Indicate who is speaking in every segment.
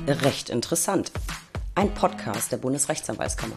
Speaker 1: Recht interessant. Ein Podcast der Bundesrechtsanwaltskammer.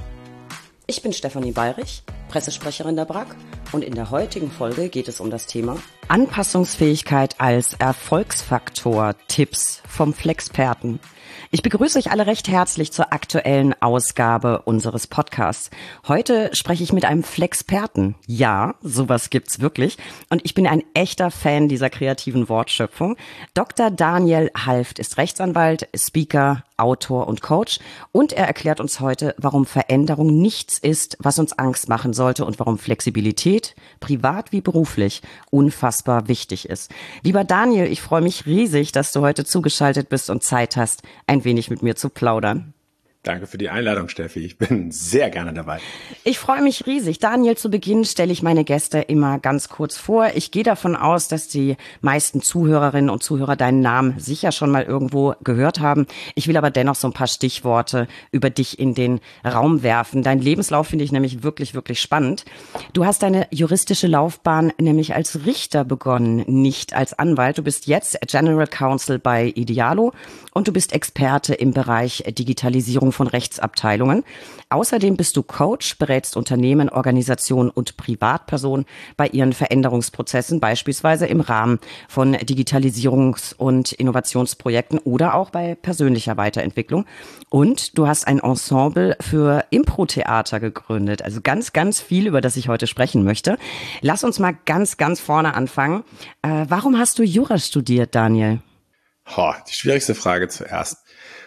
Speaker 1: Ich bin Stefanie Bayrich, Pressesprecherin der BRAG, und in der heutigen Folge geht es um das Thema Anpassungsfähigkeit als Erfolgsfaktor, Tipps vom Flexperten. Ich begrüße euch alle recht herzlich zur aktuellen Ausgabe unseres Podcasts. Heute spreche ich mit einem Flexperten. Ja, sowas gibt's wirklich. Und ich bin ein echter Fan dieser kreativen Wortschöpfung. Dr. Daniel Halft ist Rechtsanwalt, Speaker, Autor und Coach. Und er erklärt uns heute, warum Veränderung nichts ist, was uns Angst machen sollte und warum Flexibilität, privat wie beruflich, unfassbar wichtig ist. Lieber Daniel, ich freue mich riesig, dass du heute zugeschaltet bist und Zeit hast, ein wenig mit mir zu plaudern.
Speaker 2: Danke für die Einladung, Steffi. Ich bin sehr gerne dabei.
Speaker 1: Ich freue mich riesig. Daniel, zu Beginn stelle ich meine Gäste immer ganz kurz vor. Ich gehe davon aus, dass die meisten Zuhörerinnen und Zuhörer deinen Namen sicher schon mal irgendwo gehört haben. Ich will aber dennoch so ein paar Stichworte über dich in den Raum werfen. Dein Lebenslauf finde ich nämlich wirklich, wirklich spannend. Du hast deine juristische Laufbahn nämlich als Richter begonnen, nicht als Anwalt. Du bist jetzt General Counsel bei Idealo und du bist Experte im Bereich Digitalisierung von Rechtsabteilungen. Außerdem bist du Coach, berätst Unternehmen, Organisationen und Privatpersonen bei ihren Veränderungsprozessen, beispielsweise im Rahmen von Digitalisierungs- und Innovationsprojekten oder auch bei persönlicher Weiterentwicklung. Und du hast ein Ensemble für Impro-Theater gegründet. Also ganz, ganz viel, über das ich heute sprechen möchte. Lass uns mal ganz, ganz vorne anfangen. Warum hast du Jura studiert, Daniel?
Speaker 2: Die schwierigste Frage zuerst.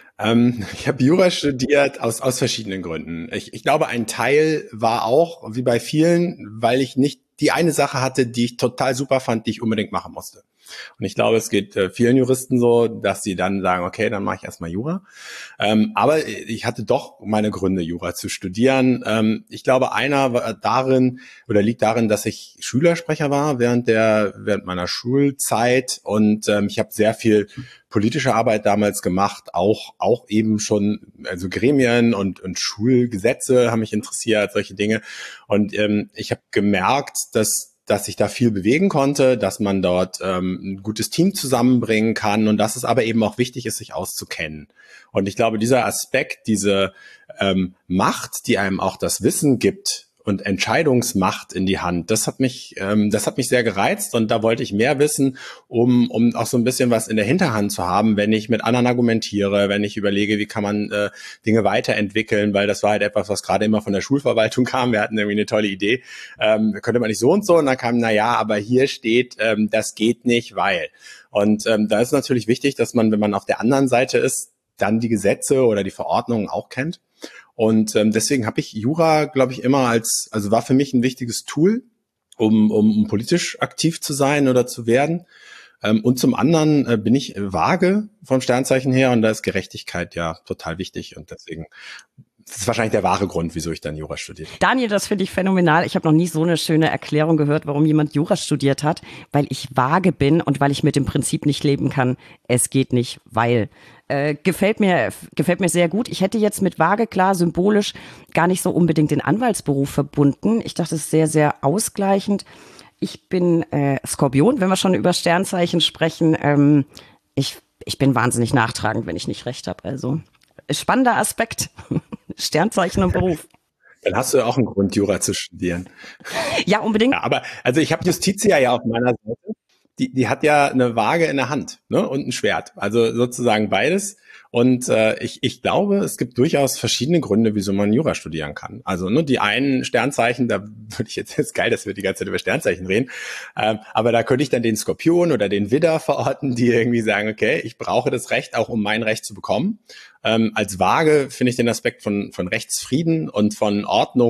Speaker 2: Ich habe Jura studiert aus verschiedenen Gründen. Ich glaube, ein Teil war auch, wie bei vielen, weil ich nicht die eine Sache hatte, die ich total super fand, die ich unbedingt machen musste. Und ich glaube, es geht vielen Juristen so, dass sie dann sagen, okay, dann mache ich erstmal Jura. Aber ich hatte doch meine Gründe, Jura zu studieren. Ich glaube, einer war darin oder liegt darin, dass ich Schülersprecher war während meiner Schulzeit, und ich habe sehr viel politische Arbeit damals gemacht, auch eben schon, also Gremien und Schulgesetze haben mich interessiert, solche Dinge. Und ich habe gemerkt, dass ich da viel bewegen konnte, dass man dort ein gutes Team zusammenbringen kann und dass es aber eben auch wichtig ist, sich auszukennen. Und ich glaube, dieser Aspekt, diese Macht, die einem auch das Wissen gibt und Entscheidungsmacht in die Hand, das hat mich sehr gereizt, und da wollte ich mehr wissen, um auch so ein bisschen was in der Hinterhand zu haben, wenn ich mit anderen argumentiere, wenn ich überlege, wie kann man Dinge weiterentwickeln, weil das war halt etwas, was gerade immer von der Schulverwaltung kam. Wir hatten irgendwie eine tolle Idee, könnte man nicht so und so, und dann kam, aber hier steht, das geht nicht, weil. Und da ist natürlich wichtig, dass man, wenn man auf der anderen Seite ist, dann die Gesetze oder die Verordnungen auch kennt. Und deswegen habe ich Jura, glaube ich, immer war für mich ein wichtiges Tool, um politisch aktiv zu sein oder zu werden. Und zum anderen bin ich vage vom Sternzeichen her, und da ist Gerechtigkeit ja total wichtig, und deswegen, das ist wahrscheinlich der wahre Grund, wieso ich dann Jura studiert habe.
Speaker 1: Daniel, das finde ich phänomenal. Ich habe noch nie so eine schöne Erklärung gehört, warum jemand Jura studiert hat, weil ich vage bin und weil ich mit dem Prinzip nicht leben kann, es geht nicht, weil. Gefällt mir sehr gut. Ich hätte jetzt mit vage, klar, symbolisch gar nicht so unbedingt den Anwaltsberuf verbunden. Ich dachte, es ist sehr, sehr ausgleichend. Ich bin Skorpion, wenn wir schon über Sternzeichen sprechen. Ich bin wahnsinnig nachtragend, wenn ich nicht recht habe. Also spannender Aspekt. Sternzeichen und Beruf.
Speaker 2: Dann hast du auch einen Grund, Jura zu studieren.
Speaker 1: Ja, unbedingt.
Speaker 2: Ja, aber also ich habe Justitia ja auf meiner Seite. Die hat ja eine Waage in der Hand, ne, und ein Schwert. Also sozusagen beides. Und ich glaube, es gibt durchaus verschiedene Gründe, wieso man Jura studieren kann. Also die einen Sternzeichen, da würde ich jetzt geil, dass wir die ganze Zeit über Sternzeichen reden, aber da könnte ich dann den Skorpion oder den Widder verorten, die irgendwie sagen, okay, ich brauche das Recht auch, um mein Recht zu bekommen. Als Waage finde ich den Aspekt von Rechtsfrieden und von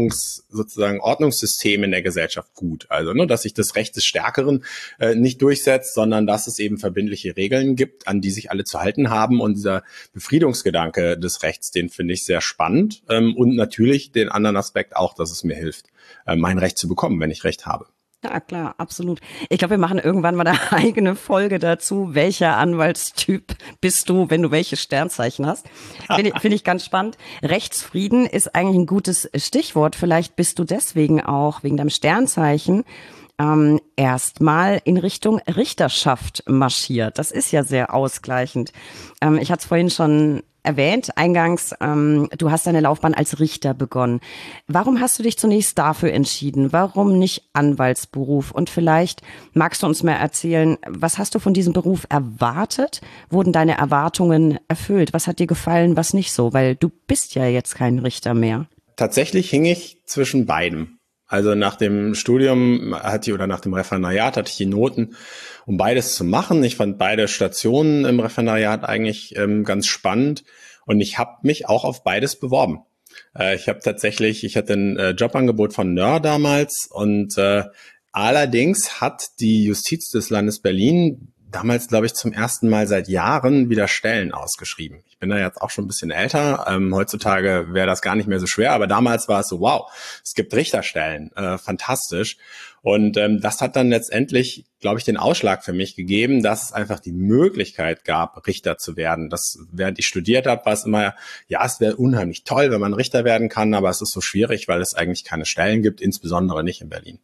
Speaker 2: Ordnungssystem in der Gesellschaft gut. Also, dass sich das Recht des Stärkeren nicht durchsetzt, sondern dass es eben verbindliche Regeln gibt, an die sich alle zu halten haben. Und dieser Befriedungsgedanke des Rechts, den finde ich sehr spannend. Und natürlich den anderen Aspekt auch, dass es mir hilft, mein Recht zu bekommen, wenn ich Recht habe.
Speaker 1: Ja, klar, absolut. Ich glaube, wir machen irgendwann mal eine eigene Folge dazu. Welcher Anwaltstyp bist du, wenn du welche Sternzeichen hast? Finde ich ganz spannend. Rechtsfrieden ist eigentlich ein gutes Stichwort. Vielleicht bist du deswegen auch, wegen deinem Sternzeichen, erstmal in Richtung Richterschaft marschiert. Das ist ja sehr ausgleichend. Ich hatte es vorhin schon erwähnt, eingangs, du hast deine Laufbahn als Richter begonnen. Warum hast du dich zunächst dafür entschieden? Warum nicht Anwaltsberuf? Und vielleicht magst du uns mal erzählen, was hast du von diesem Beruf erwartet? Wurden deine Erwartungen erfüllt? Was hat dir gefallen, was nicht so? Weil du bist ja jetzt kein Richter mehr.
Speaker 2: Tatsächlich hing ich zwischen beidem. Also nach dem Studium oder nach dem Referendariat hatte ich die Noten, um beides zu machen. Ich fand beide Stationen im Referendariat eigentlich ganz spannend und ich habe mich auch auf beides beworben. Ich hatte ein Jobangebot von Nör damals und allerdings hat die Justiz des Landes Berlin damals, glaube ich, zum ersten Mal seit Jahren wieder Stellen ausgeschrieben. Ich bin da jetzt auch schon ein bisschen älter. Heutzutage wäre das gar nicht mehr so schwer, aber damals war es so, wow, es gibt Richterstellen, fantastisch. Und das hat dann letztendlich, glaube ich, den Ausschlag für mich gegeben, dass es einfach die Möglichkeit gab, Richter zu werden. Das, während ich studiert habe, war es immer, ja, es wäre unheimlich toll, wenn man Richter werden kann, aber es ist so schwierig, weil es eigentlich keine Stellen gibt, insbesondere nicht in Berlin.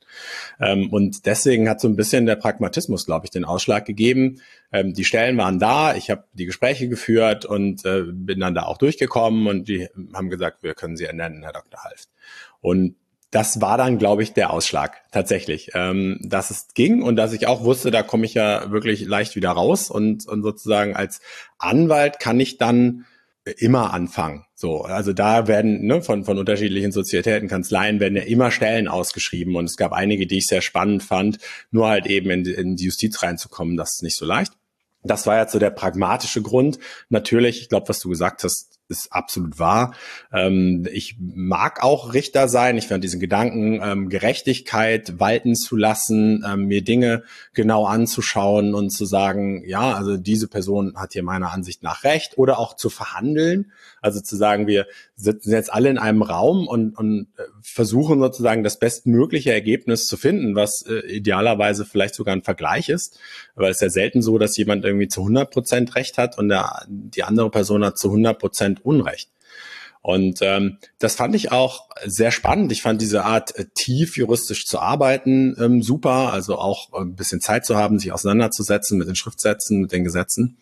Speaker 2: Und deswegen hat so ein bisschen der Pragmatismus, glaube ich, den Ausschlag gegeben. Die Stellen waren da, ich habe die Gespräche geführt und bin dann da auch durchgekommen und die haben gesagt, wir können Sie ernennen, Herr Dr. Halft. Und das war dann, glaube ich, der Ausschlag tatsächlich, dass es ging und dass ich auch wusste, da komme ich ja wirklich leicht wieder raus und sozusagen als Anwalt kann ich dann immer anfangen. So, also da werden von unterschiedlichen Sozietäten, Kanzleien werden ja immer Stellen ausgeschrieben und es gab einige, die ich sehr spannend fand, nur halt eben in die Justiz reinzukommen, das ist nicht so leicht. Das war jetzt so der pragmatische Grund. Natürlich, ich glaube, was du gesagt hast, ist absolut wahr. Ich mag auch Richter sein. Ich fand diesen Gedanken, Gerechtigkeit walten zu lassen, mir Dinge genau anzuschauen und zu sagen, ja, also diese Person hat hier meiner Ansicht nach recht oder auch zu verhandeln. Also zu sagen, wir sitzen jetzt alle in einem Raum und versuchen sozusagen das bestmögliche Ergebnis zu finden, was idealerweise vielleicht sogar ein Vergleich ist. Weil es ist ja selten so, dass jemand irgendwie zu 100% Recht hat und die andere Person hat zu 100% Unrecht. Und das fand ich auch sehr spannend. Ich fand diese Art, tief juristisch zu arbeiten, super. Also auch ein bisschen Zeit zu haben, sich auseinanderzusetzen mit den Schriftsätzen, mit den Gesetzen.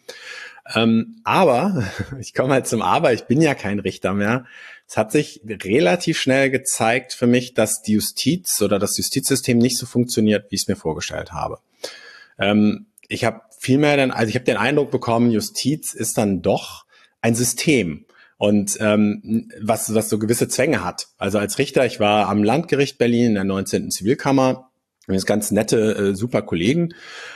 Speaker 2: Aber, ich komme halt zum Aber, ich bin ja kein Richter mehr. Es hat sich relativ schnell gezeigt für mich, dass die Justiz oder das Justizsystem nicht so funktioniert, wie ich es mir vorgestellt habe. Ich habe ich habe den Eindruck bekommen, Justiz ist dann doch ein System und was so gewisse Zwänge hat. Also als Richter, ich war am Landgericht Berlin in der 19. Zivilkammer, das ganz nette, super Kollegen.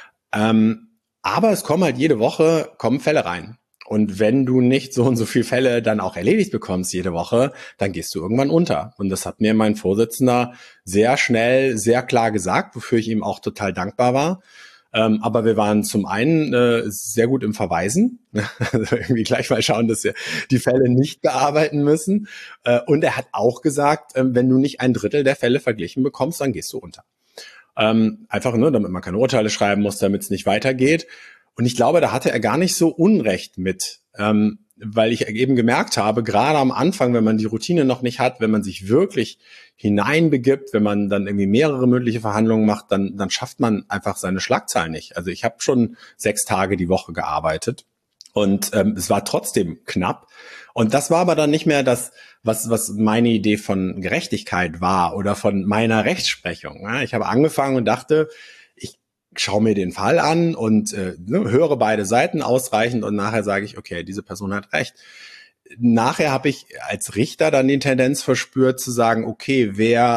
Speaker 2: Aber es kommen halt jede Woche Fälle rein. Und wenn du nicht so und so viele Fälle dann auch erledigt bekommst jede Woche, dann gehst du irgendwann unter. Und das hat mir mein Vorsitzender sehr schnell, sehr klar gesagt, wofür ich ihm auch total dankbar war. Aber wir waren zum einen sehr gut im Verweisen, also irgendwie gleich mal schauen, dass wir die Fälle nicht bearbeiten müssen. Und er hat auch gesagt, wenn du nicht ein Drittel der Fälle verglichen bekommst, dann gehst du unter. Einfach nur, damit man keine Urteile schreiben muss, damit es nicht weitergeht. Und ich glaube, da hatte er gar nicht so Unrecht mit, weil ich eben gemerkt habe, gerade am Anfang, wenn man die Routine noch nicht hat, wenn man sich wirklich hineinbegibt, wenn man dann irgendwie mehrere mündliche Verhandlungen macht, dann schafft man einfach seine Schlagzeilen nicht. Also ich habe schon 6 Tage die Woche gearbeitet und es war trotzdem knapp. Und das war aber dann nicht mehr das, was meine Idee von Gerechtigkeit war oder von meiner Rechtsprechung. Ja, ich habe angefangen und dachte, ich schaue mir den Fall an und höre beide Seiten ausreichend und nachher sage ich, okay, diese Person hat recht. Nachher habe ich als Richter dann die Tendenz verspürt zu sagen, okay,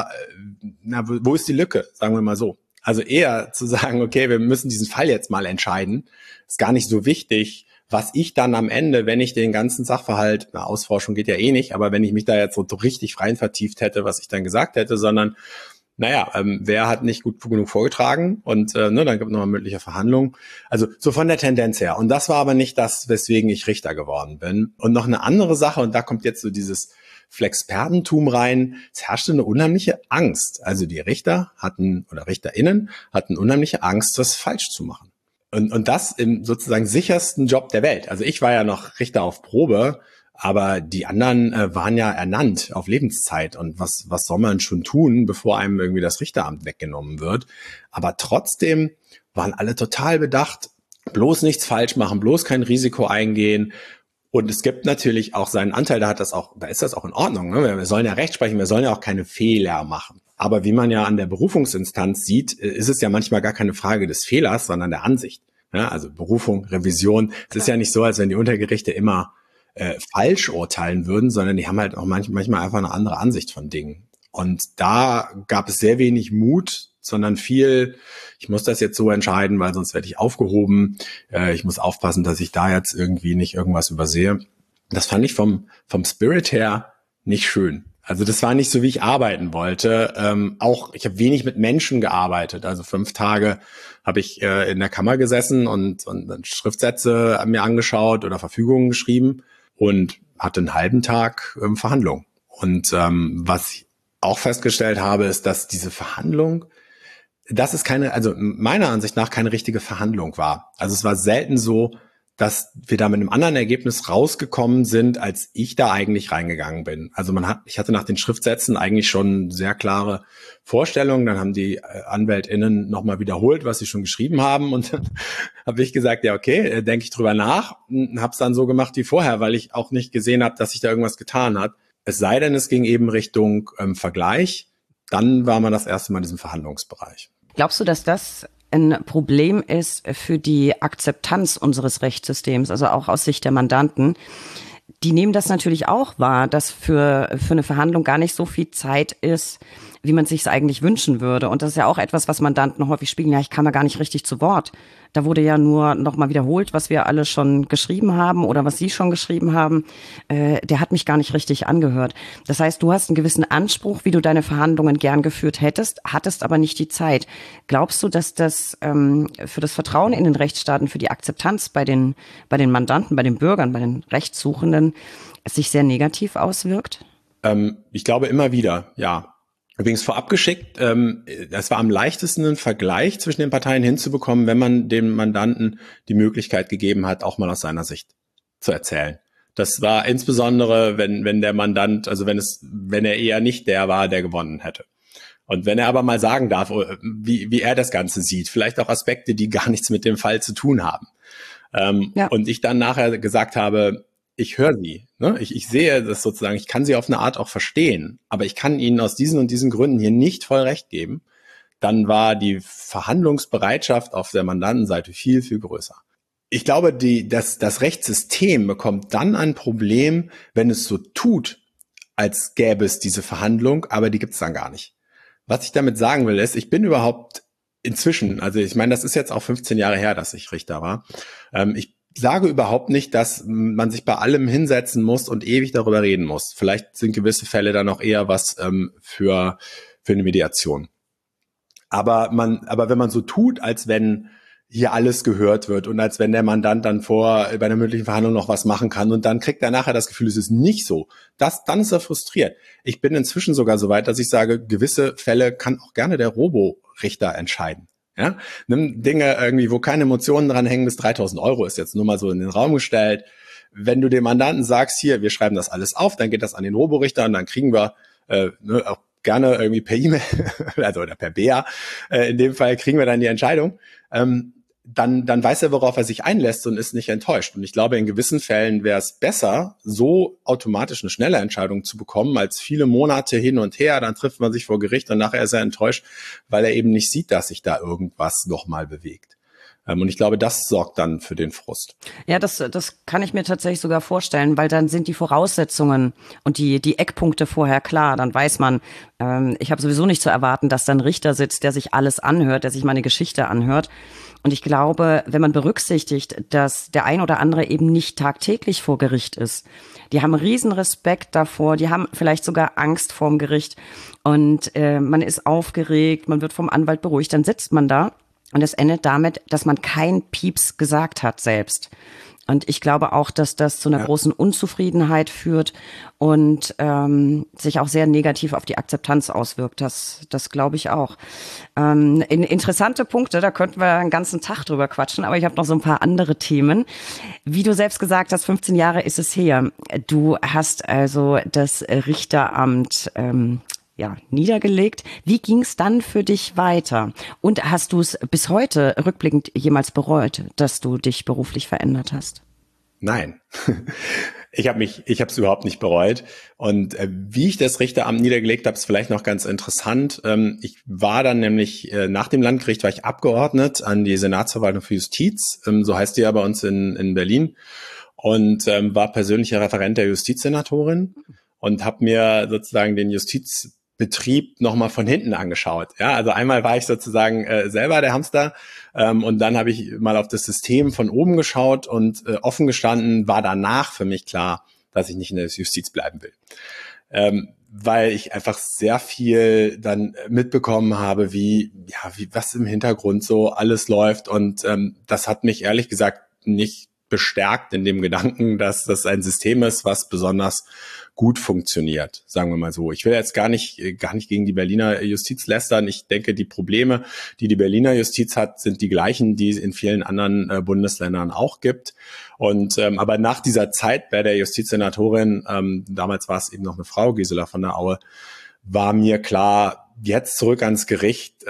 Speaker 2: wo ist die Lücke, sagen wir mal so. Also eher zu sagen, okay, wir müssen diesen Fall jetzt mal entscheiden. Ist gar nicht so wichtig, was ich dann am Ende, wenn ich den ganzen Sachverhalt, Ausforschung geht ja eh nicht, aber wenn ich mich da jetzt so richtig rein vertieft hätte, was ich dann gesagt hätte, sondern wer hat nicht gut genug vorgetragen und dann gibt es nochmal mündliche Verhandlungen. Also so von der Tendenz her. Und das war aber nicht das, weswegen ich Richter geworden bin. Und noch eine andere Sache, und da kommt jetzt so dieses Flexpertentum rein, es herrschte eine unheimliche Angst. Also die Richter RichterInnen hatten unheimliche Angst, das falsch zu machen. Und das im sozusagen sichersten Job der Welt. Also ich war ja noch Richter auf Probe, Aber die anderen waren ja ernannt auf Lebenszeit. Und was soll man schon tun, bevor einem irgendwie das Richteramt weggenommen wird? Aber trotzdem waren alle total bedacht, bloß nichts falsch machen, bloß kein Risiko eingehen. Und es gibt natürlich auch seinen Anteil, da ist das auch in Ordnung. Ne? Wir sollen ja Recht sprechen, wir sollen ja auch keine Fehler machen. Aber wie man ja an der Berufungsinstanz sieht, ist es ja manchmal gar keine Frage des Fehlers, sondern der Ansicht. Ja, also Berufung, Revision. Es ist ja nicht so, als wenn die Untergerichte immer falsch urteilen würden, sondern die haben halt auch manchmal einfach eine andere Ansicht von Dingen. Und da gab es sehr wenig Mut, sondern viel, ich muss das jetzt so entscheiden, weil sonst werde ich aufgehoben. Ich muss aufpassen, dass ich da jetzt irgendwie nicht irgendwas übersehe. Das fand ich vom Spirit her nicht schön. Also das war nicht so, wie ich arbeiten wollte. Ich habe wenig mit Menschen gearbeitet. Also 5 Tage habe ich in der Kammer gesessen und Schriftsätze mir angeschaut oder Verfügungen geschrieben und hatte einen halben Tag Verhandlung. Und was ich auch festgestellt habe, ist, dass diese Verhandlung, dass es also meiner Ansicht nach keine richtige Verhandlung war. Also es war selten so, dass wir da mit einem anderen Ergebnis rausgekommen sind, als ich da eigentlich reingegangen bin. Also ich hatte nach den Schriftsätzen eigentlich schon sehr klare Vorstellungen. Dann haben die AnwältInnen nochmal wiederholt, was sie schon geschrieben haben. Und dann habe ich gesagt, ja okay, denke ich drüber nach. Und habe es dann so gemacht wie vorher, weil ich auch nicht gesehen habe, dass sich da irgendwas getan hat. Es sei denn, es ging eben Richtung Vergleich. Dann war man das erste Mal in diesem Verhandlungsbereich.
Speaker 1: Glaubst du, dass das ein Problem ist für die Akzeptanz unseres Rechtssystems, also auch aus Sicht der Mandanten? Die nehmen das natürlich auch wahr, dass für eine Verhandlung gar nicht so viel Zeit ist, wie man sich es eigentlich wünschen würde. Und das ist ja auch etwas, was Mandanten häufig spiegeln. Ja, ich kam ja gar nicht richtig zu Wort. Da wurde ja nur nochmal wiederholt, was wir alle schon geschrieben haben oder was Sie schon geschrieben haben. Der hat mich gar nicht richtig angehört. Das heißt, du hast einen gewissen Anspruch, wie du deine Verhandlungen gern geführt hättest, hattest aber nicht die Zeit. Glaubst du, dass das für das Vertrauen in den Rechtsstaaten, für die Akzeptanz bei den Mandanten, bei den Bürgern, bei den Rechtssuchenden sich sehr negativ auswirkt?
Speaker 2: Ich glaube immer wieder, ja. Übrigens vorab geschickt, es war am leichtesten, einen Vergleich zwischen den Parteien hinzubekommen, wenn man dem Mandanten die Möglichkeit gegeben hat, auch mal aus seiner Sicht zu erzählen. Das war insbesondere, wenn der Mandant, also wenn er eher nicht der war, der gewonnen hätte. Und wenn er aber mal sagen darf, wie er das Ganze sieht, vielleicht auch Aspekte, die gar nichts mit dem Fall zu tun haben. Und ich dann nachher gesagt habe, ich höre sie, ne? Ich sehe das sozusagen, ich kann sie auf eine Art auch verstehen, aber ich kann ihnen aus diesen und diesen Gründen hier nicht voll recht geben, dann war die Verhandlungsbereitschaft auf der Mandantenseite viel, viel größer. Ich glaube, das Rechtssystem bekommt dann ein Problem, wenn es so tut, als gäbe es diese Verhandlung, aber die gibt es dann gar nicht. Was ich damit sagen will, ist, ich bin überhaupt inzwischen, also ich meine, das ist jetzt auch 15 Jahre her, dass ich Richter war, ich sage überhaupt nicht, dass man sich bei allem hinsetzen muss und ewig darüber reden muss. Vielleicht sind gewisse Fälle dann auch eher was für eine Mediation. Aber wenn man so tut, als wenn hier alles gehört wird und als wenn der Mandant dann bei einer mündlichen Verhandlung noch was machen kann und dann kriegt er nachher das Gefühl, es ist nicht so. Dann ist er frustriert. Ich bin inzwischen sogar so weit, dass ich sage, gewisse Fälle kann auch gerne der Roborichter entscheiden. Ja, nimm Dinge irgendwie, wo keine Emotionen dran hängen, bis 3.000 € ist jetzt nur mal so in den Raum gestellt. Wenn du dem Mandanten sagst, hier, wir schreiben das alles auf, dann geht das an den Roborichter und dann kriegen wir auch gerne irgendwie per E-Mail, also oder per BEA, in dem Fall kriegen wir dann die Entscheidung. Dann weiß er, worauf er sich einlässt und ist nicht enttäuscht. Und ich glaube, in gewissen Fällen wäre es besser, so automatisch eine schnelle Entscheidung zu bekommen, als viele Monate hin und her. Dann trifft man sich vor Gericht und nachher ist er enttäuscht, weil er eben nicht sieht, dass sich da irgendwas nochmal bewegt. Und ich glaube, das sorgt dann für den Frust.
Speaker 1: Ja, das kann ich mir tatsächlich sogar vorstellen, weil dann sind die Voraussetzungen und die Eckpunkte vorher klar. Dann weiß man, ich habe sowieso nicht zu erwarten, dass da ein Richter sitzt, der sich alles anhört, der sich meine Geschichte anhört. Und ich glaube, wenn man berücksichtigt, dass der ein oder andere eben nicht tagtäglich vor Gericht ist, die haben riesen Respekt davor, die haben vielleicht sogar Angst vorm Gericht und man ist aufgeregt, man wird vom Anwalt beruhigt, dann sitzt man da Und es endet damit, dass man kein Pieps gesagt hat selbst. Und ich glaube auch, dass das zu einer großen Unzufriedenheit führt und sich auch sehr negativ auf die Akzeptanz auswirkt. Das glaube ich auch. Interessante Punkte, da könnten wir einen ganzen Tag drüber quatschen, aber ich habe noch so ein paar andere Themen. Wie du selbst gesagt hast, 15 Jahre ist es her. Du hast also das Richteramt niedergelegt. Wie ging es dann für dich weiter? Und hast du es bis heute rückblickend jemals bereut, dass du dich beruflich verändert hast?
Speaker 2: Nein. Ich habe es überhaupt nicht bereut. Und wie ich das Richteramt niedergelegt habe, ist vielleicht noch ganz interessant. Ich war dann nämlich nach dem Landgericht war ich abgeordnet an die Senatsverwaltung für Justiz, so heißt die ja bei uns in Berlin, und war persönlicher Referent der Justizsenatorin und habe mir sozusagen den Justizbetrieb nochmal von hinten angeschaut. Ja, also einmal war ich sozusagen selber der Hamster und dann habe ich mal auf das System von oben geschaut und offen gestanden war danach für mich klar, dass ich nicht in der Justiz bleiben will. Weil ich einfach sehr viel dann mitbekommen habe, wie was im Hintergrund so alles läuft und das hat mich ehrlich gesagt nicht bestärkt in dem Gedanken, dass das ein System ist, was besonders gut funktioniert, sagen wir mal so. Ich will jetzt gar nicht gegen die Berliner Justiz lästern. Ich denke, die Probleme, die Berliner Justiz hat, sind die gleichen, die es in vielen anderen Bundesländern auch gibt. Und aber nach dieser Zeit bei der Justizsenatorin, damals war es eben noch eine Frau, Gisela von der Aue, war mir klar, jetzt zurück ans Gericht,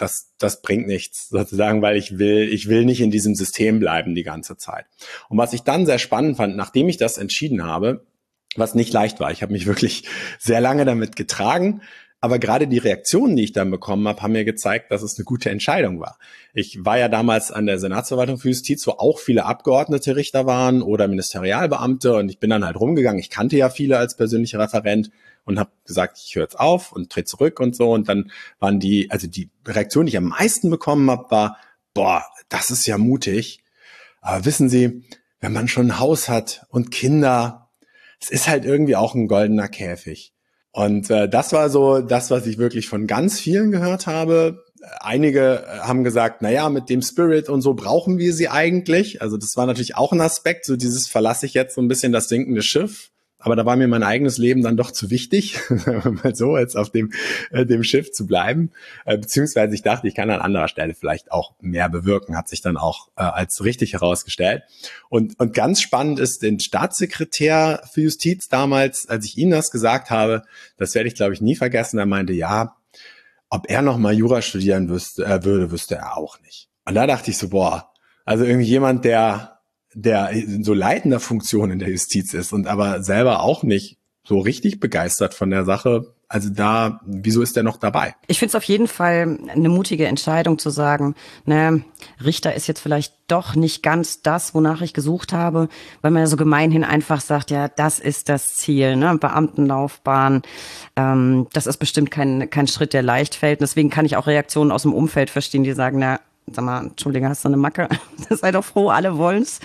Speaker 2: das bringt nichts, sozusagen, weil ich will nicht in diesem System bleiben die ganze Zeit. Und was ich dann sehr spannend fand, nachdem ich das entschieden habe, was nicht leicht war, ich habe mich wirklich sehr lange damit getragen, aber gerade die Reaktionen, die ich dann bekommen habe, haben mir gezeigt, dass es eine gute Entscheidung war. Ich war ja damals an der Senatsverwaltung für Justiz, wo auch viele Abgeordnete Richter waren oder Ministerialbeamte und ich bin dann halt rumgegangen. Ich kannte ja viele als persönlicher Referent und habe gesagt, ich höre jetzt auf und trete zurück und so. Und dann waren die Reaktion, die ich am meisten bekommen habe, war, boah, das ist ja mutig. Aber wissen Sie, wenn man schon ein Haus hat und Kinder, es ist halt irgendwie auch ein goldener Käfig. Und das war so das, was ich wirklich von ganz vielen gehört habe. Einige haben gesagt, naja, mit dem Spirit und so brauchen wir sie eigentlich. Also das war natürlich auch ein Aspekt, so dieses verlasse ich jetzt so ein bisschen das sinkende Schiff. Aber da war mir mein eigenes Leben dann doch zu wichtig, mal so jetzt auf dem Schiff zu bleiben. Beziehungsweise ich dachte, ich kann an anderer Stelle vielleicht auch mehr bewirken, hat sich dann auch als richtig herausgestellt. Und ganz spannend ist, den Staatssekretär für Justiz damals, als ich ihm das gesagt habe, das werde ich glaube ich nie vergessen, er meinte, ja, ob er noch mal Jura studieren würde, wüsste er auch nicht. Und da dachte ich so, boah, also irgendwie jemand, der in so leitender Funktion in der Justiz ist und aber selber auch nicht so richtig begeistert von der Sache. Also wieso ist der noch dabei?
Speaker 1: Ich finde es auf jeden Fall eine mutige Entscheidung zu sagen, ne, Richter ist jetzt vielleicht doch nicht ganz das, wonach ich gesucht habe, weil man ja so gemeinhin einfach sagt, ja, das ist das Ziel, ne, Beamtenlaufbahn, das ist bestimmt kein Schritt, der leicht fällt. Deswegen kann ich auch Reaktionen aus dem Umfeld verstehen, die sagen, na, sag mal, Entschuldige, hast du eine Macke? Sei doch froh, alle wollen's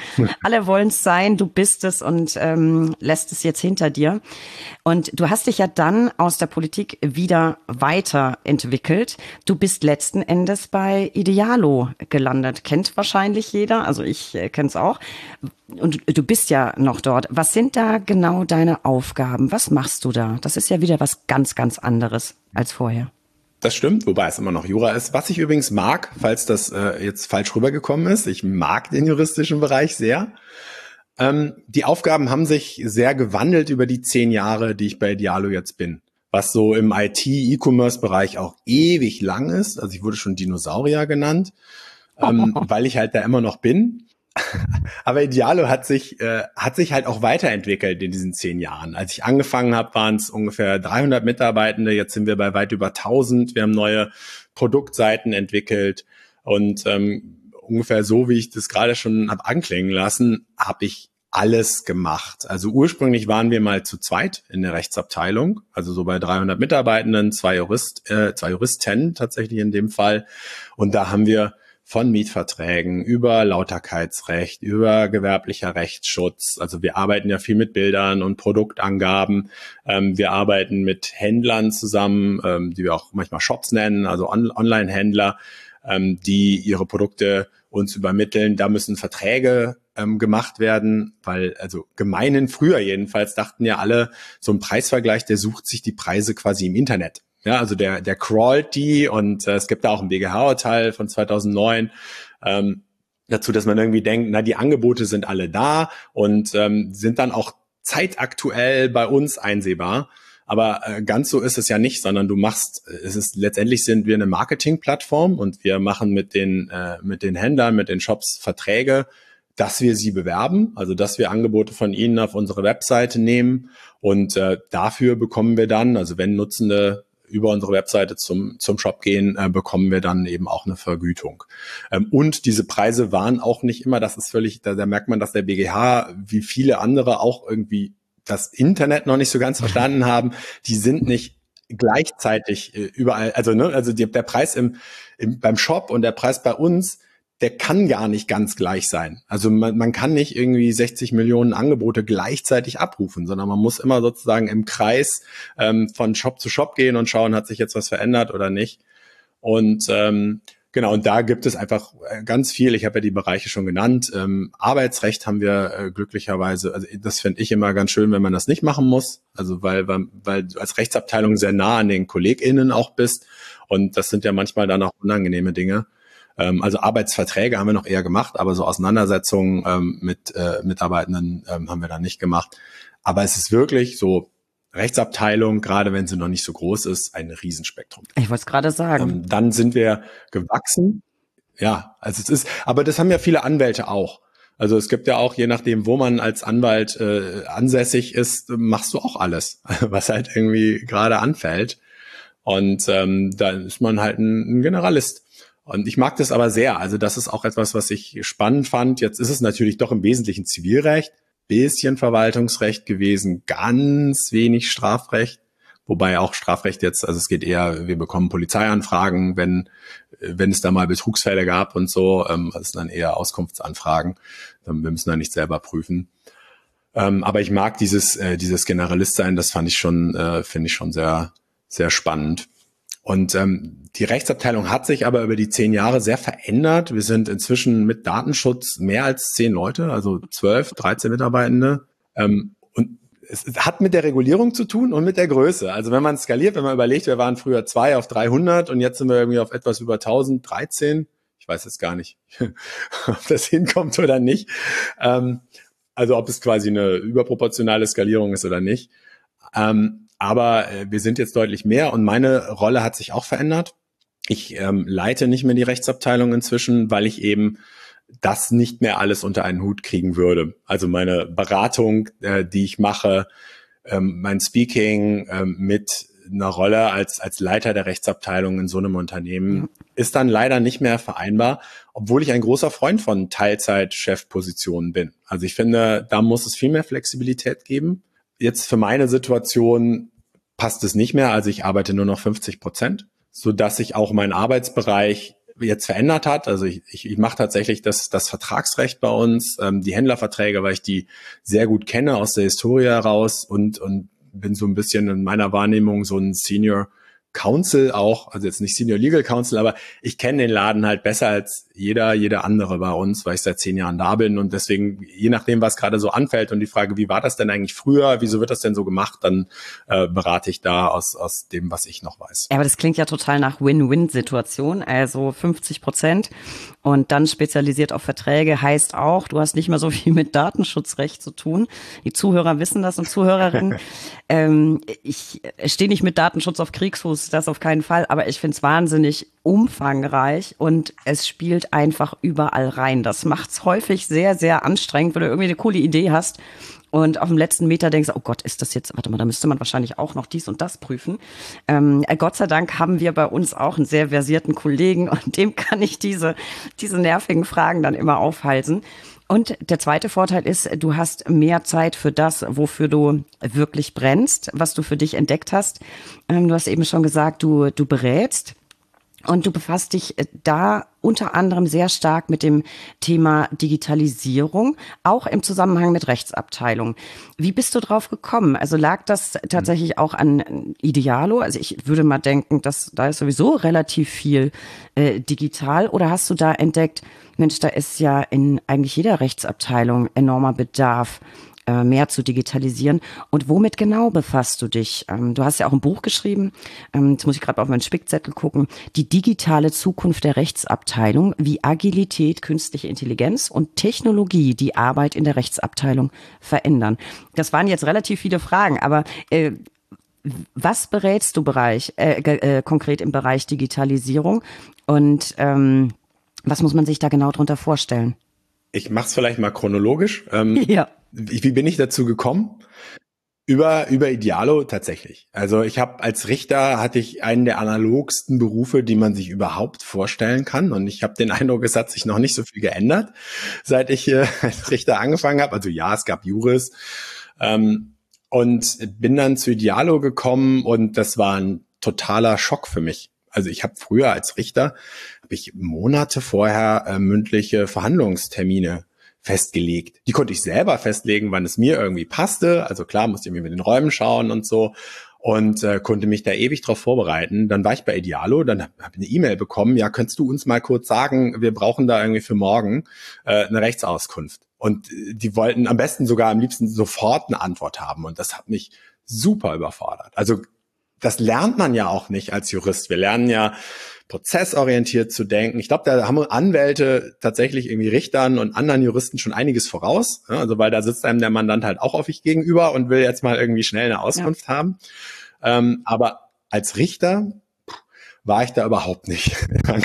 Speaker 1: sein, du bist es und lässt es jetzt hinter dir. Und du hast dich ja dann aus der Politik wieder weiterentwickelt. Du bist letzten Endes bei Idealo gelandet. Kennt wahrscheinlich jeder, also ich kenn's auch. Und du bist ja noch dort. Was sind da genau deine Aufgaben? Was machst du da? Das ist ja wieder was ganz, ganz anderes als vorher.
Speaker 2: Das stimmt, wobei es immer noch Jura ist. Was ich übrigens mag, falls das jetzt falsch rübergekommen ist, ich mag den juristischen Bereich sehr. Die Aufgaben haben sich sehr gewandelt über die 10 Jahre, die ich bei Idealo jetzt bin. Was so im IT-E-Commerce-Bereich auch ewig lang ist. Also ich wurde schon Dinosaurier genannt, weil ich halt da immer noch bin. Aber Idealo hat sich halt auch weiterentwickelt in diesen 10 Jahren. Als ich angefangen habe, waren es ungefähr 300 Mitarbeitende. Jetzt sind wir bei weit über 1000. Wir haben neue Produktseiten entwickelt und ungefähr so, wie ich das gerade schon habe anklingen lassen, habe ich alles gemacht. Also ursprünglich waren wir mal zu zweit in der Rechtsabteilung, also so bei 300 Mitarbeitenden, 2 Juristen tatsächlich in dem Fall. Und da haben wir von Mietverträgen über Lauterkeitsrecht, über gewerblicher Rechtsschutz. Also wir arbeiten ja viel mit Bildern und Produktangaben. Wir arbeiten mit Händlern zusammen, die wir auch manchmal Shops nennen, also Online-Händler. die ihre Produkte uns übermitteln. Da müssen Verträge gemacht werden, weil also gemeinhin früher jedenfalls dachten ja alle, so ein Preisvergleich, der sucht sich die Preise quasi im Internet. Ja, also der crawlt die und es gibt da auch ein BGH-Urteil von 2009 dazu, dass man irgendwie denkt, na, die Angebote sind alle da und sind dann auch zeitaktuell bei uns einsehbar. Aber ganz so ist es ja nicht, sondern letztendlich sind wir eine Marketingplattform und wir machen mit den Händlern, mit den Shops Verträge, dass wir sie bewerben, also dass wir Angebote von ihnen auf unsere Webseite nehmen und dafür bekommen wir dann, also wenn Nutzende über unsere Webseite zum Shop gehen, bekommen wir dann eben auch eine Vergütung. Und diese Preise waren auch nicht immer, das ist völlig, da merkt man, dass der BGH wie viele andere auch irgendwie das Internet noch nicht so ganz verstanden haben. Die sind nicht gleichzeitig überall, also der Preis beim Shop und der Preis bei uns, der kann gar nicht ganz gleich sein. Also man kann nicht irgendwie 60 Millionen Angebote gleichzeitig abrufen, sondern man muss immer sozusagen im Kreis von Shop zu Shop gehen und schauen, hat sich jetzt was verändert oder nicht. Und genau, und da gibt es einfach ganz viel. Ich habe ja die Bereiche schon genannt. Arbeitsrecht haben wir glücklicherweise, also das finde ich immer ganz schön, wenn man das nicht machen muss. Also weil du als Rechtsabteilung sehr nah an den KollegInnen auch bist. Und das sind ja manchmal dann auch unangenehme Dinge. Also Arbeitsverträge haben wir noch eher gemacht, aber so Auseinandersetzungen mit Mitarbeitenden haben wir dann nicht gemacht. Aber es ist wirklich so, Rechtsabteilung, gerade wenn sie noch nicht so groß ist, ein Riesenspektrum.
Speaker 1: Ich wollte es gerade sagen.
Speaker 2: Dann sind wir gewachsen. Ja, also es ist, aber das haben ja viele Anwälte auch. Also es gibt ja auch, je nachdem, wo man als Anwalt ansässig ist, machst du auch alles, was halt irgendwie gerade anfällt. Und da ist man halt ein Generalist. Und ich mag das aber sehr. Also das ist auch etwas, was ich spannend fand. Jetzt ist es natürlich doch im Wesentlichen Zivilrecht, bisschen Verwaltungsrecht gewesen, ganz wenig Strafrecht. Wobei auch Strafrecht jetzt, also es geht eher, wir bekommen Polizeianfragen, wenn es da mal Betrugsfälle gab und so. Das sind dann eher Auskunftsanfragen. Wir müssen da nicht selber prüfen. Aber ich mag dieses Generalistsein, das finde ich schon sehr, sehr spannend. Und die Rechtsabteilung hat sich aber über die 10 Jahre sehr verändert. Wir sind inzwischen mit Datenschutz mehr als 10 Leute, also 12, 13 Mitarbeitende. Und es hat mit der Regulierung zu tun und mit der Größe. Also wenn man skaliert, wenn man überlegt, wir waren früher 2 auf 300 und jetzt sind wir irgendwie auf etwas über 1013. Ich weiß jetzt gar nicht, ob das hinkommt oder nicht. Also ob es quasi eine überproportionale Skalierung ist oder nicht. Aber wir sind jetzt deutlich mehr und meine Rolle hat sich auch verändert. Ich leite nicht mehr die Rechtsabteilung inzwischen, weil ich eben das nicht mehr alles unter einen Hut kriegen würde. Also meine Beratung, die ich mache, mein Speaking mit einer Rolle als Leiter der Rechtsabteilung in so einem Unternehmen ist dann leider nicht mehr vereinbar, obwohl ich ein großer Freund von Teilzeit-Chefpositionen bin. Also ich finde, da muss es viel mehr Flexibilität geben. Jetzt für meine Situation passt es nicht mehr. Also ich arbeite nur noch 50%, sodass sich auch mein Arbeitsbereich jetzt verändert hat. Also ich mache tatsächlich das Vertragsrecht bei uns, die Händlerverträge, weil ich die sehr gut kenne aus der Historie heraus und bin so ein bisschen in meiner Wahrnehmung so ein Senior Counsel auch, also jetzt nicht Senior Legal Counsel, aber ich kenne den Laden halt besser als jeder andere bei uns, weil ich seit 10 Jahren da bin und deswegen, je nachdem, was gerade so anfällt und die Frage, wie war das denn eigentlich früher, wieso wird das denn so gemacht, dann berate ich da aus dem, was ich noch weiß.
Speaker 1: Ja, aber das klingt ja total nach Win-Win-Situation, also 50% und dann spezialisiert auf Verträge heißt auch, du hast nicht mehr so viel mit Datenschutzrecht zu tun. Die Zuhörer wissen das und Zuhörerinnen. Ich stehe nicht mit Datenschutz auf Kriegsfuß, das auf keinen Fall, aber ich finde es wahnsinnig umfangreich und es spielt einfach überall rein. Das macht's häufig sehr, sehr anstrengend, wenn du irgendwie eine coole Idee hast und auf dem letzten Meter denkst, oh Gott, ist das jetzt, warte mal, da müsste man wahrscheinlich auch noch dies und das prüfen. Gott sei Dank haben wir bei uns auch einen sehr versierten Kollegen und dem kann ich diese nervigen Fragen dann immer aufhalsen. Und der zweite Vorteil ist, du hast mehr Zeit für das, wofür du wirklich brennst, was du für dich entdeckt hast. Du hast eben schon gesagt, du berätst. Und du befasst dich da unter anderem sehr stark mit dem Thema Digitalisierung, auch im Zusammenhang mit Rechtsabteilung. Wie bist du drauf gekommen? Also lag das tatsächlich auch an Idealo? Also ich würde mal denken, dass da ist sowieso relativ viel digital. Oder hast du da entdeckt, Mensch, da ist ja in eigentlich jeder Rechtsabteilung enormer Bedarf, mehr zu digitalisieren. Und womit genau befasst du dich? Du hast ja auch ein Buch geschrieben, jetzt muss ich gerade auf meinen Spickzettel gucken, die digitale Zukunft der Rechtsabteilung, wie Agilität, künstliche Intelligenz und Technologie die Arbeit in der Rechtsabteilung verändern. Das waren jetzt relativ viele Fragen, aber was berätst du konkret im Bereich Digitalisierung und was muss man sich da genau drunter vorstellen?
Speaker 2: Ich mache es vielleicht mal chronologisch.
Speaker 1: Ja.
Speaker 2: Wie bin ich dazu gekommen? Über Idealo tatsächlich. Also ich habe als Richter hatte ich einen der analogsten Berufe, die man sich überhaupt vorstellen kann. Und ich habe den Eindruck, es hat sich noch nicht so viel geändert, seit ich als Richter angefangen habe. Also ja, es gab Juris. Und bin dann zu Idealo gekommen und das war ein totaler Schock für mich. Also ich habe früher als Richter, habe ich Monate vorher mündliche Verhandlungstermine festgelegt. Die konnte ich selber festlegen, wann es mir irgendwie passte. Also klar, musste ich mir mit den Räumen schauen und so und konnte mich da ewig drauf vorbereiten. Dann war ich bei Idealo, dann habe ich eine E-Mail bekommen, ja, könntest du uns mal kurz sagen, wir brauchen da irgendwie für morgen eine Rechtsauskunft. Und die wollten am besten sogar am liebsten sofort eine Antwort haben. Und das hat mich super überfordert. Also das lernt man ja auch nicht als Jurist. Wir lernen ja prozessorientiert zu denken. Ich glaube, da haben Anwälte tatsächlich irgendwie Richtern und anderen Juristen schon einiges voraus. Ja, also weil da sitzt einem der Mandant halt auch auf sich gegenüber und will jetzt mal irgendwie schnell eine Auskunft haben. Aber als Richter war ich da überhaupt nicht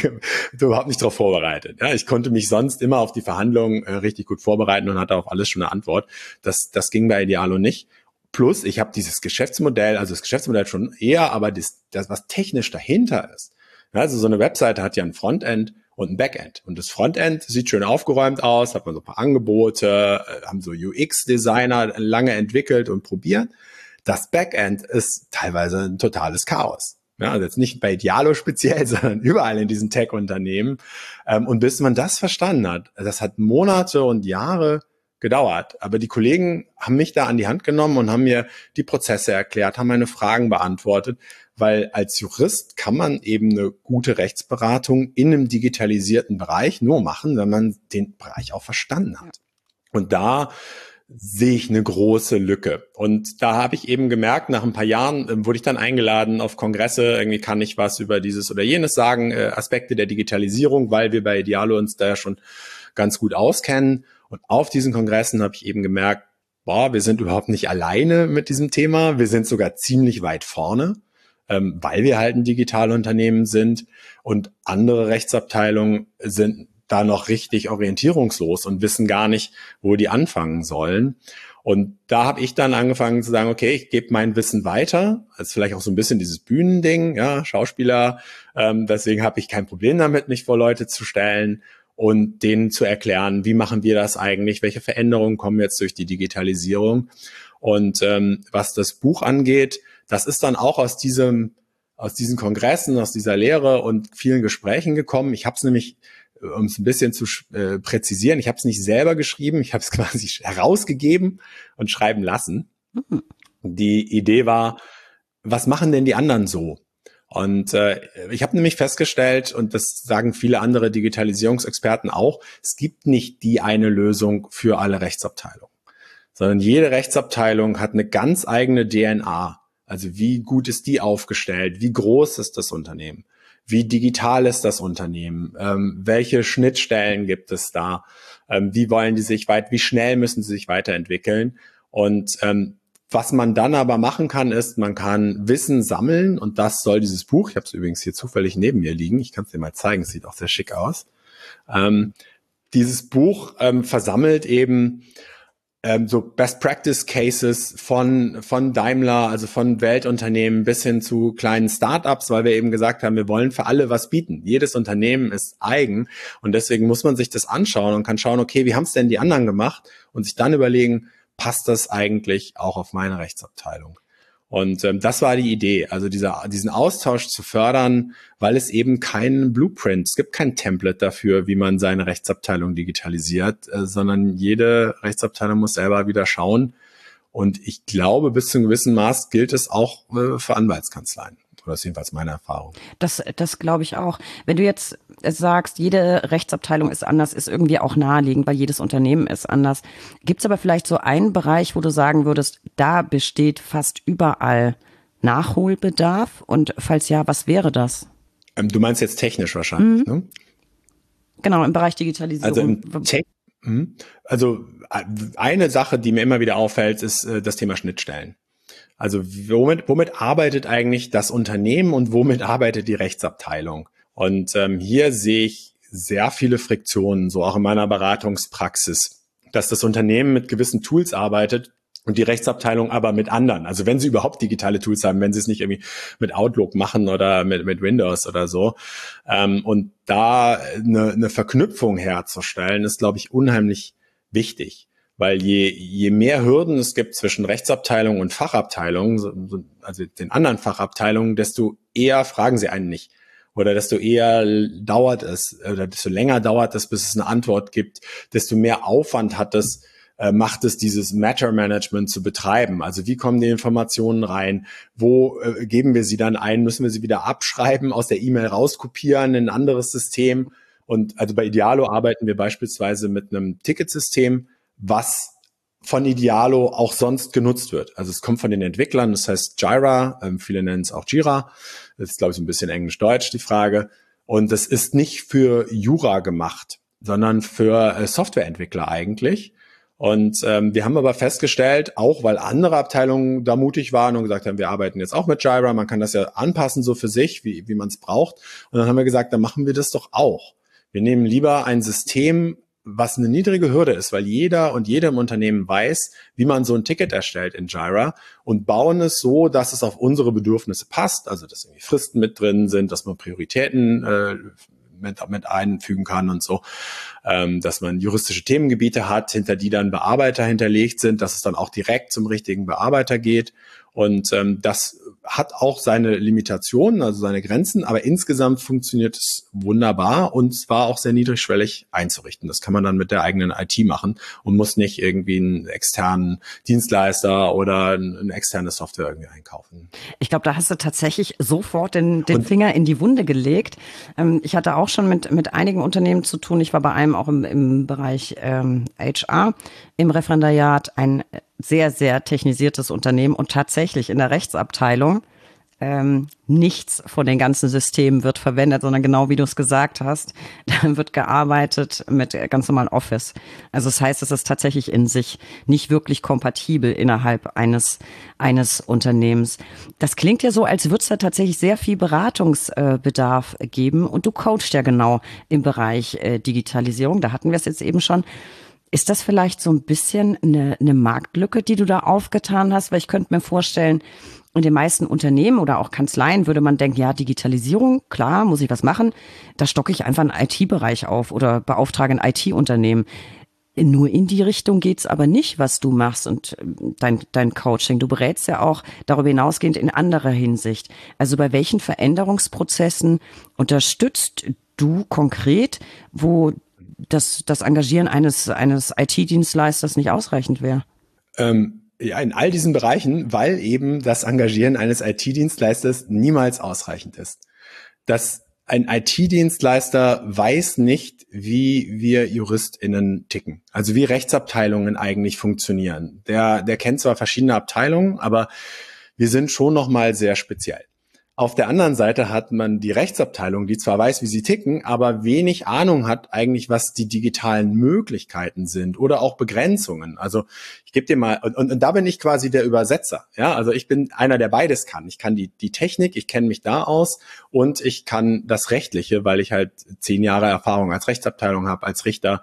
Speaker 2: darauf vorbereitet. Ja, ich konnte mich sonst immer auf die Verhandlungen richtig gut vorbereiten und hatte auf alles schon eine Antwort. Das ging bei Idealo nicht. Plus, ich habe dieses Geschäftsmodell, also das Geschäftsmodell schon eher, aber das was technisch dahinter ist. Ja, also so eine Webseite hat ja ein Frontend und ein Backend. Und das Frontend sieht schön aufgeräumt aus, hat man so ein paar Angebote, haben so UX-Designer lange entwickelt und probiert. Das Backend ist teilweise ein totales Chaos. Ja, also jetzt nicht bei Idealo speziell, sondern überall in diesen Tech-Unternehmen. Und bis man das verstanden hat, das hat Monate und Jahre gedauert. Aber die Kollegen haben mich da an die Hand genommen und haben mir die Prozesse erklärt, haben meine Fragen beantwortet, weil als Jurist kann man eben eine gute Rechtsberatung in einem digitalisierten Bereich nur machen, wenn man den Bereich auch verstanden hat. Und da sehe ich eine große Lücke. Und da habe ich eben gemerkt, nach ein paar Jahren wurde ich dann eingeladen auf Kongresse, irgendwie kann ich was über dieses oder jenes sagen, Aspekte der Digitalisierung, weil wir bei Idealo uns da ja schon ganz gut auskennen. Und auf diesen Kongressen habe ich eben gemerkt, wir sind überhaupt nicht alleine mit diesem Thema. Wir sind sogar ziemlich weit vorne, weil wir halt ein Digitalunternehmen sind und andere Rechtsabteilungen sind da noch richtig orientierungslos und wissen gar nicht, wo die anfangen sollen. Und da habe ich dann angefangen zu sagen, okay, ich gebe mein Wissen weiter. Das ist vielleicht auch so ein bisschen dieses Bühnending, ja, Schauspieler. Deswegen habe ich kein Problem damit, mich vor Leute zu stellen und denen zu erklären, wie machen wir das eigentlich, welche Veränderungen kommen jetzt durch die Digitalisierung. Und was das Buch angeht, das ist dann auch aus diesen Kongressen, aus dieser Lehre und vielen Gesprächen gekommen. Ich habe es nämlich, um es ein bisschen zu präzisieren, ich habe es nicht selber geschrieben, ich habe es quasi herausgegeben und schreiben lassen. Die Idee war, was machen denn die anderen so? Und ich habe nämlich festgestellt, und das sagen viele andere Digitalisierungsexperten auch, es gibt nicht die eine Lösung für alle Rechtsabteilungen, sondern jede Rechtsabteilung hat eine ganz eigene DNA. Also wie gut ist die aufgestellt? Wie groß ist das Unternehmen? Wie digital ist das Unternehmen? Welche Schnittstellen gibt es da? Wie wollen die sich wie schnell müssen sie sich weiterentwickeln? Und was man dann aber machen kann, ist, man kann Wissen sammeln und das soll dieses Buch, ich habe es übrigens hier zufällig neben mir liegen, ich kann es dir mal zeigen, es sieht auch sehr schick aus. Dieses Buch versammelt eben so Best Practice Cases von Daimler, also von Weltunternehmen bis hin zu kleinen Startups, weil wir eben gesagt haben, wir wollen für alle was bieten. Jedes Unternehmen ist eigen und deswegen muss man sich das anschauen und kann schauen, okay, wie haben es denn die anderen gemacht und sich dann überlegen, passt das eigentlich auch auf meine Rechtsabteilung? Und das war die Idee, also diesen Austausch zu fördern, weil es eben keinen Blueprint, es gibt kein Template dafür, wie man seine Rechtsabteilung digitalisiert, sondern jede Rechtsabteilung muss selber wieder schauen. Und ich glaube, bis zu einem gewissen Maß gilt es auch für Anwaltskanzleien. Das ist jedenfalls meine Erfahrung.
Speaker 1: Das glaube ich auch. Wenn du jetzt sagst, jede Rechtsabteilung ist anders, ist irgendwie auch naheliegend, weil jedes Unternehmen ist anders. Gibt es aber vielleicht so einen Bereich, wo du sagen würdest, da besteht fast überall Nachholbedarf? Und falls ja, was wäre das?
Speaker 2: Du meinst jetzt technisch wahrscheinlich, ne?
Speaker 1: Genau, im Bereich Digitalisierung.
Speaker 2: Also eine Sache, die mir immer wieder auffällt, ist das Thema Schnittstellen. Also womit arbeitet eigentlich das Unternehmen und womit arbeitet die Rechtsabteilung? Und hier sehe ich sehr viele Friktionen, so auch in meiner Beratungspraxis, dass das Unternehmen mit gewissen Tools arbeitet und die Rechtsabteilung aber mit anderen. Also wenn sie überhaupt digitale Tools haben, wenn sie es nicht irgendwie mit Outlook machen oder mit Windows oder so. Und da eine Verknüpfung herzustellen, ist, glaube ich, unheimlich wichtig. Weil je mehr Hürden es gibt zwischen Rechtsabteilung und Fachabteilung, also den anderen Fachabteilungen, desto eher fragen sie einen nicht. Oder desto eher dauert es, oder desto länger dauert es, bis es eine Antwort gibt, desto mehr Aufwand macht es, dieses Matter-Management zu betreiben. Also wie kommen die Informationen rein? Wo geben wir sie dann ein? Müssen wir sie wieder abschreiben, aus der E-Mail rauskopieren in ein anderes System? Und also bei Idealo arbeiten wir beispielsweise mit einem Ticketsystem, was von Idealo auch sonst genutzt wird. Also es kommt von den Entwicklern, das heißt Jira, viele nennen es auch Jira. Das ist, glaube ich, so ein bisschen Englisch-Deutsch, die Frage. Und das ist nicht für Jura gemacht, sondern für Softwareentwickler eigentlich. Und wir haben aber festgestellt, auch weil andere Abteilungen da mutig waren und gesagt haben, wir arbeiten jetzt auch mit Jira, man kann das ja anpassen so für sich, wie man es braucht. Und dann haben wir gesagt, dann machen wir das doch auch. Wir nehmen lieber ein System, was eine niedrige Hürde ist, weil jeder und jede im Unternehmen weiß, wie man so ein Ticket erstellt in Jira und bauen es so, dass es auf unsere Bedürfnisse passt, also dass irgendwie Fristen mit drin sind, dass man Prioritäten mit einfügen kann und so, dass man juristische Themengebiete hat, hinter die dann Bearbeiter hinterlegt sind, dass es dann auch direkt zum richtigen Bearbeiter geht. Und das hat auch seine Limitationen, also seine Grenzen, aber insgesamt funktioniert es wunderbar und zwar auch sehr niedrigschwellig einzurichten. Das kann man dann mit der eigenen IT machen und muss nicht irgendwie einen externen Dienstleister oder eine externe Software irgendwie einkaufen.
Speaker 1: Ich glaube, da hast du tatsächlich sofort den Finger in die Wunde gelegt. Ich hatte auch schon mit einigen Unternehmen zu tun. Ich war bei einem auch im Bereich HR, im Referendariat, ein sehr, sehr technisiertes Unternehmen und tatsächlich in der Rechtsabteilung nichts von den ganzen Systemen wird verwendet, sondern genau wie du es gesagt hast, da wird gearbeitet mit ganz normalen Office. Also das heißt, es ist tatsächlich in sich nicht wirklich kompatibel innerhalb eines Unternehmens. Das klingt ja so, als würde es da tatsächlich sehr viel Beratungsbedarf geben und du coachst ja genau im Bereich Digitalisierung, da hatten wir es jetzt eben schon. Ist das vielleicht so ein bisschen eine Marktlücke, die du da aufgetan hast? Weil ich könnte mir vorstellen, in den meisten Unternehmen oder auch Kanzleien würde man denken, ja, Digitalisierung, klar, muss ich was machen. Da stocke ich einfach einen IT-Bereich auf oder beauftrage ein IT-Unternehmen. Nur in die Richtung geht's aber nicht, was du machst und dein Coaching. Du berätst ja auch darüber hinausgehend in anderer Hinsicht. Also bei welchen Veränderungsprozessen unterstützt du konkret, wo das Engagieren eines IT-Dienstleisters nicht ausreichend wäre?
Speaker 2: Ja, in all diesen Bereichen, weil eben das Engagieren eines IT-Dienstleisters niemals ausreichend ist. Ein IT-Dienstleister weiß nicht, wie wir JuristInnen ticken, also wie Rechtsabteilungen eigentlich funktionieren. Der kennt zwar verschiedene Abteilungen, aber wir sind schon nochmal sehr speziell. Auf der anderen Seite hat man die Rechtsabteilung, die zwar weiß, wie sie ticken, aber wenig Ahnung hat eigentlich, was die digitalen Möglichkeiten sind oder auch Begrenzungen. Also ich gebe dir mal, und da bin ich quasi der Übersetzer. Ja, also ich bin einer, der beides kann. Ich kann die Technik, ich kenne mich da aus und ich kann das Rechtliche, weil ich halt 10 Jahre Erfahrung als Rechtsabteilung habe, als Richter.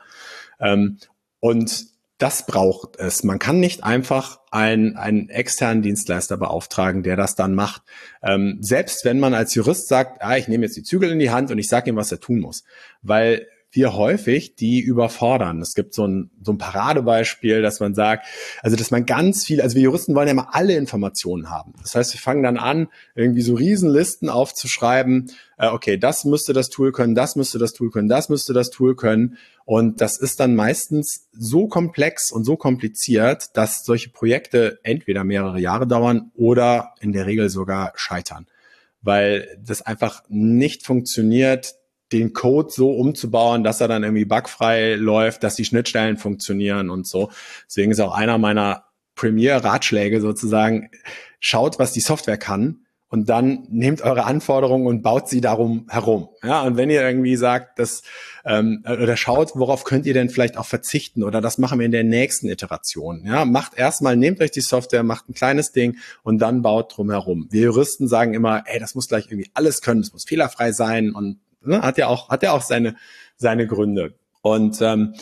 Speaker 2: Und das braucht es. Man kann nicht einfach einen externen Dienstleister beauftragen, der das dann macht. Selbst wenn man als Jurist sagt, ich nehme jetzt die Zügel in die Hand und ich sage ihm, was er tun muss. Weil wir häufig die überfordern. Es gibt so ein Paradebeispiel, dass man sagt, also dass man ganz viel, also wir Juristen wollen ja immer alle Informationen haben. Das heißt, wir fangen dann an, irgendwie so Riesenlisten aufzuschreiben, okay, das müsste das Tool können, das müsste das Tool können, das müsste das Tool können. Und das ist dann meistens so komplex und so kompliziert, dass solche Projekte entweder mehrere Jahre dauern oder in der Regel sogar scheitern, weil das einfach nicht funktioniert, den Code so umzubauen, dass er dann irgendwie bugfrei läuft, dass die Schnittstellen funktionieren und so. Deswegen ist auch einer meiner Premier-Ratschläge sozusagen, schaut, was die Software kann und dann nehmt eure Anforderungen und baut sie darum herum. Ja, und wenn ihr irgendwie sagt, oder schaut, worauf könnt ihr denn vielleicht auch verzichten oder das machen wir in der nächsten Iteration. Ja, nehmt euch die Software, macht ein kleines Ding und dann baut drum herum. Wir Juristen sagen immer, das muss gleich irgendwie alles können, es muss fehlerfrei sein und hat ja auch seine Gründe. Und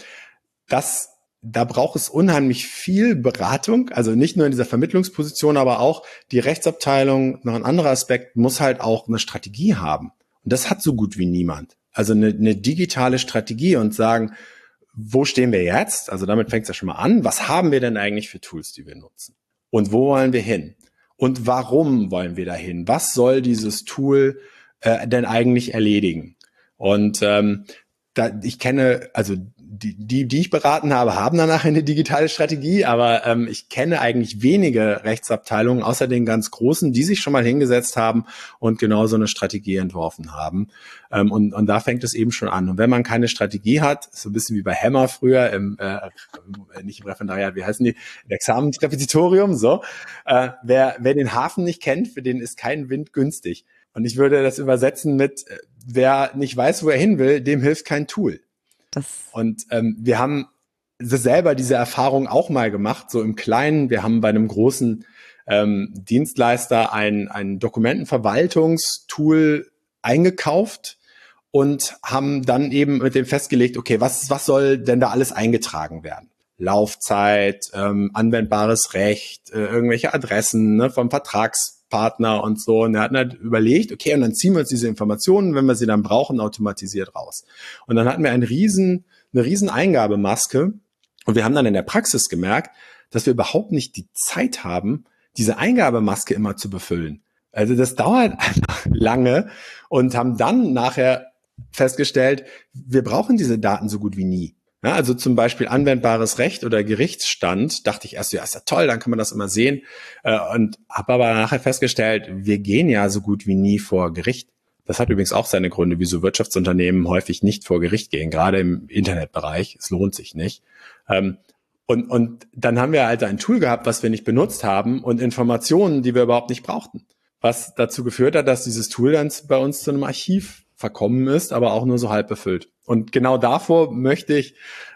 Speaker 2: da braucht es unheimlich viel Beratung, also nicht nur in dieser Vermittlungsposition, aber auch die Rechtsabteilung, noch ein anderer Aspekt, muss halt auch eine Strategie haben. Und das hat so gut wie niemand. Also eine digitale Strategie und sagen, wo stehen wir jetzt? Also damit fängt es ja schon mal an. Was haben wir denn eigentlich für Tools, die wir nutzen? Und wo wollen wir hin? Und warum wollen wir dahin? Was soll dieses Tool denn eigentlich erledigen? Und ich kenne, also die ich beraten habe, haben danach eine digitale Strategie, aber ich kenne eigentlich wenige Rechtsabteilungen, außer den ganz großen, die sich schon mal hingesetzt haben und genau so eine Strategie entworfen haben. Und da fängt es eben schon an. Und wenn man keine Strategie hat, so ein bisschen wie bei Hammer früher, nicht im Referendariat, wie heißen die? Im Examensrepetitorium, so. Wer den Hafen nicht kennt, für den ist kein Wind günstig. Und ich würde das übersetzen mit, wer nicht weiß, wo er hin will, dem hilft kein Tool. Und wir haben selber diese Erfahrung auch mal gemacht, so im Kleinen. Wir haben bei einem großen Dienstleister ein Dokumentenverwaltungstool eingekauft und haben dann eben mit dem festgelegt, okay, was soll denn da alles eingetragen werden? Laufzeit, anwendbares Recht, irgendwelche Adressen, ne, vom Vertragspartner und so. Und er hat halt überlegt, okay, und dann ziehen wir uns diese Informationen, wenn wir sie dann brauchen, automatisiert raus. Und dann hatten wir eine riesen Eingabemaske. Und wir haben dann in der Praxis gemerkt, dass wir überhaupt nicht die Zeit haben, diese Eingabemaske immer zu befüllen. Also das dauert einfach lange und haben dann nachher festgestellt, wir brauchen diese Daten so gut wie nie. Ja, also zum Beispiel anwendbares Recht oder Gerichtsstand, dachte ich erst, ja, ist ja toll, dann kann man das immer sehen. Und habe aber nachher festgestellt, wir gehen ja so gut wie nie vor Gericht. Das hat übrigens auch seine Gründe, wieso Wirtschaftsunternehmen häufig nicht vor Gericht gehen, gerade im Internetbereich. Es lohnt sich nicht. Und dann haben wir halt ein Tool gehabt, was wir nicht benutzt haben und Informationen, die wir überhaupt nicht brauchten. Was dazu geführt hat, dass dieses Tool dann bei uns zu einem Archiv verkommen ist, aber auch nur so halb befüllt. Und genau davor möchte ich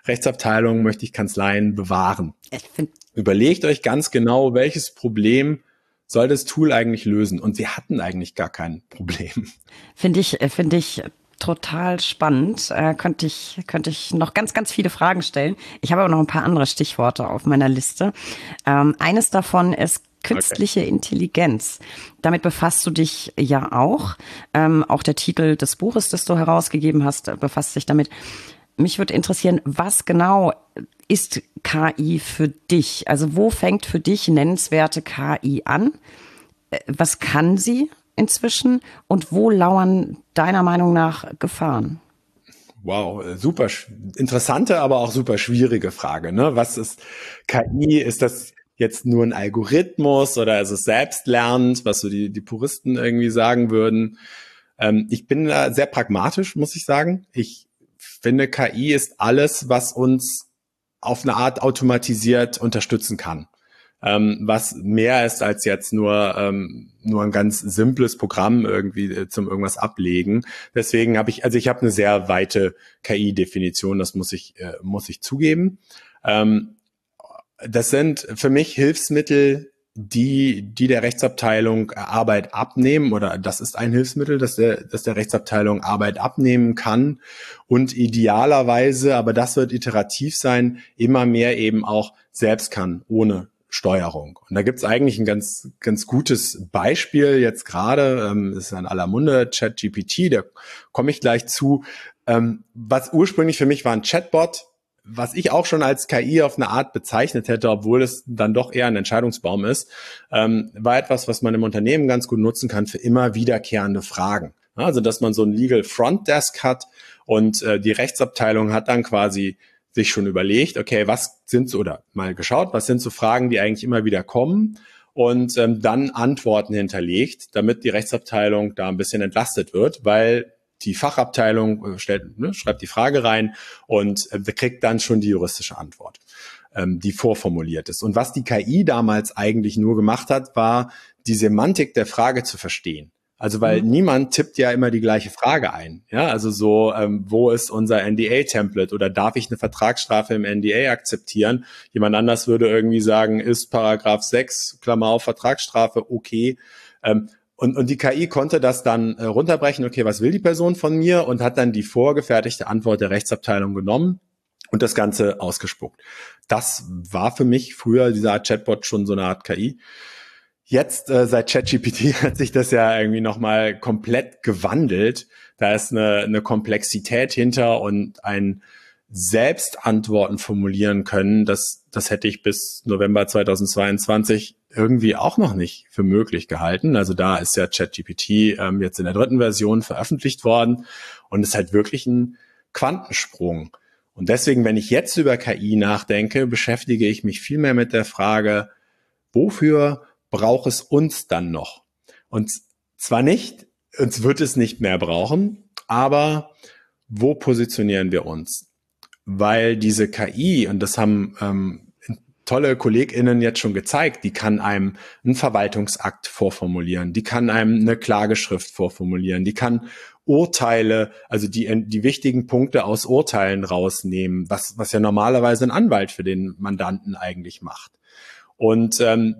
Speaker 2: Kanzleien bewahren. Überlegt euch ganz genau, welches Problem soll das Tool eigentlich lösen? Und wir hatten eigentlich gar kein Problem.
Speaker 1: Finde ich total spannend. Könnte ich noch ganz, ganz viele Fragen stellen. Ich habe aber noch ein paar andere Stichworte auf meiner Liste. Eines davon ist künstliche Intelligenz. Damit befasst du dich ja auch. Auch der Titel des Buches, das du herausgegeben hast, befasst sich damit. Mich würde interessieren, was genau ist KI für dich? Also wo fängt für dich nennenswerte KI an? Was kann sie inzwischen? Und wo lauern deiner Meinung nach Gefahren?
Speaker 2: Wow, super interessante, aber auch super schwierige Frage. Ne? Was ist KI? Ist das jetzt nur ein Algorithmus oder ist es selbstlernend, was so die Puristen irgendwie sagen würden? Ich bin da sehr pragmatisch, muss ich sagen. Ich finde, KI ist alles, was uns auf eine Art automatisiert unterstützen kann. Was mehr ist als jetzt nur ein ganz simples Programm irgendwie zum irgendwas ablegen. Deswegen habe ich eine sehr weite KI-Definition, das muss ich zugeben. Das sind für mich Hilfsmittel, die der Rechtsabteilung Arbeit abnehmen, oder das ist ein Hilfsmittel, das der Rechtsabteilung Arbeit abnehmen kann und idealerweise, aber das wird iterativ sein, immer mehr eben auch selbst kann, ohne Steuerung. Und da gibt's eigentlich ein ganz, ganz gutes Beispiel jetzt gerade, ist in aller Munde, ChatGPT, da komme ich gleich zu. Was ursprünglich für mich war ein Chatbot, was ich auch schon als KI auf eine Art bezeichnet hätte, obwohl es dann doch eher ein Entscheidungsbaum ist, war etwas, was man im Unternehmen ganz gut nutzen kann für immer wiederkehrende Fragen. Also, dass man so ein Legal Front Desk hat und die Rechtsabteilung hat dann quasi sich schon überlegt, okay, was sind so, oder mal geschaut, was sind so Fragen, die eigentlich immer wieder kommen und dann Antworten hinterlegt, damit die Rechtsabteilung da ein bisschen entlastet wird, weil die Fachabteilung schreibt die Frage rein und kriegt dann schon die juristische Antwort, die vorformuliert ist. Und was die KI damals eigentlich nur gemacht hat, war die Semantik der Frage zu verstehen. Also weil niemand tippt ja immer die gleiche Frage ein. Ja, also so, wo ist unser NDA-Template oder darf ich eine Vertragsstrafe im NDA akzeptieren? Jemand anders würde irgendwie sagen, ist Paragraph 6, Klammer auf, Vertragsstrafe, okay. Und die KI konnte das dann runterbrechen, okay, was will die Person von mir? Und hat dann die vorgefertigte Antwort der Rechtsabteilung genommen und das Ganze ausgespuckt. Das war für mich früher dieser Art Chatbot schon so eine Art KI. Jetzt, seit ChatGPT hat sich das ja irgendwie nochmal komplett gewandelt. Da ist eine Komplexität hinter und ein Selbstantworten formulieren können. Das hätte ich bis November 2022 irgendwie auch noch nicht für möglich gehalten. Also da ist ja ChatGPT jetzt in der 3. Version veröffentlicht worden und ist halt wirklich ein Quantensprung. Und deswegen, wenn ich jetzt über KI nachdenke, beschäftige ich mich viel mehr mit der Frage, wofür braucht es uns dann noch? Und zwar nicht, uns wird es nicht mehr brauchen, aber wo positionieren wir uns? Weil diese KI, und das haben tolle KollegInnen jetzt schon gezeigt, die kann einem einen Verwaltungsakt vorformulieren, die kann einem eine Klageschrift vorformulieren, die kann Urteile, also die wichtigen Punkte aus Urteilen rausnehmen, was ja normalerweise ein Anwalt für den Mandanten eigentlich macht. Und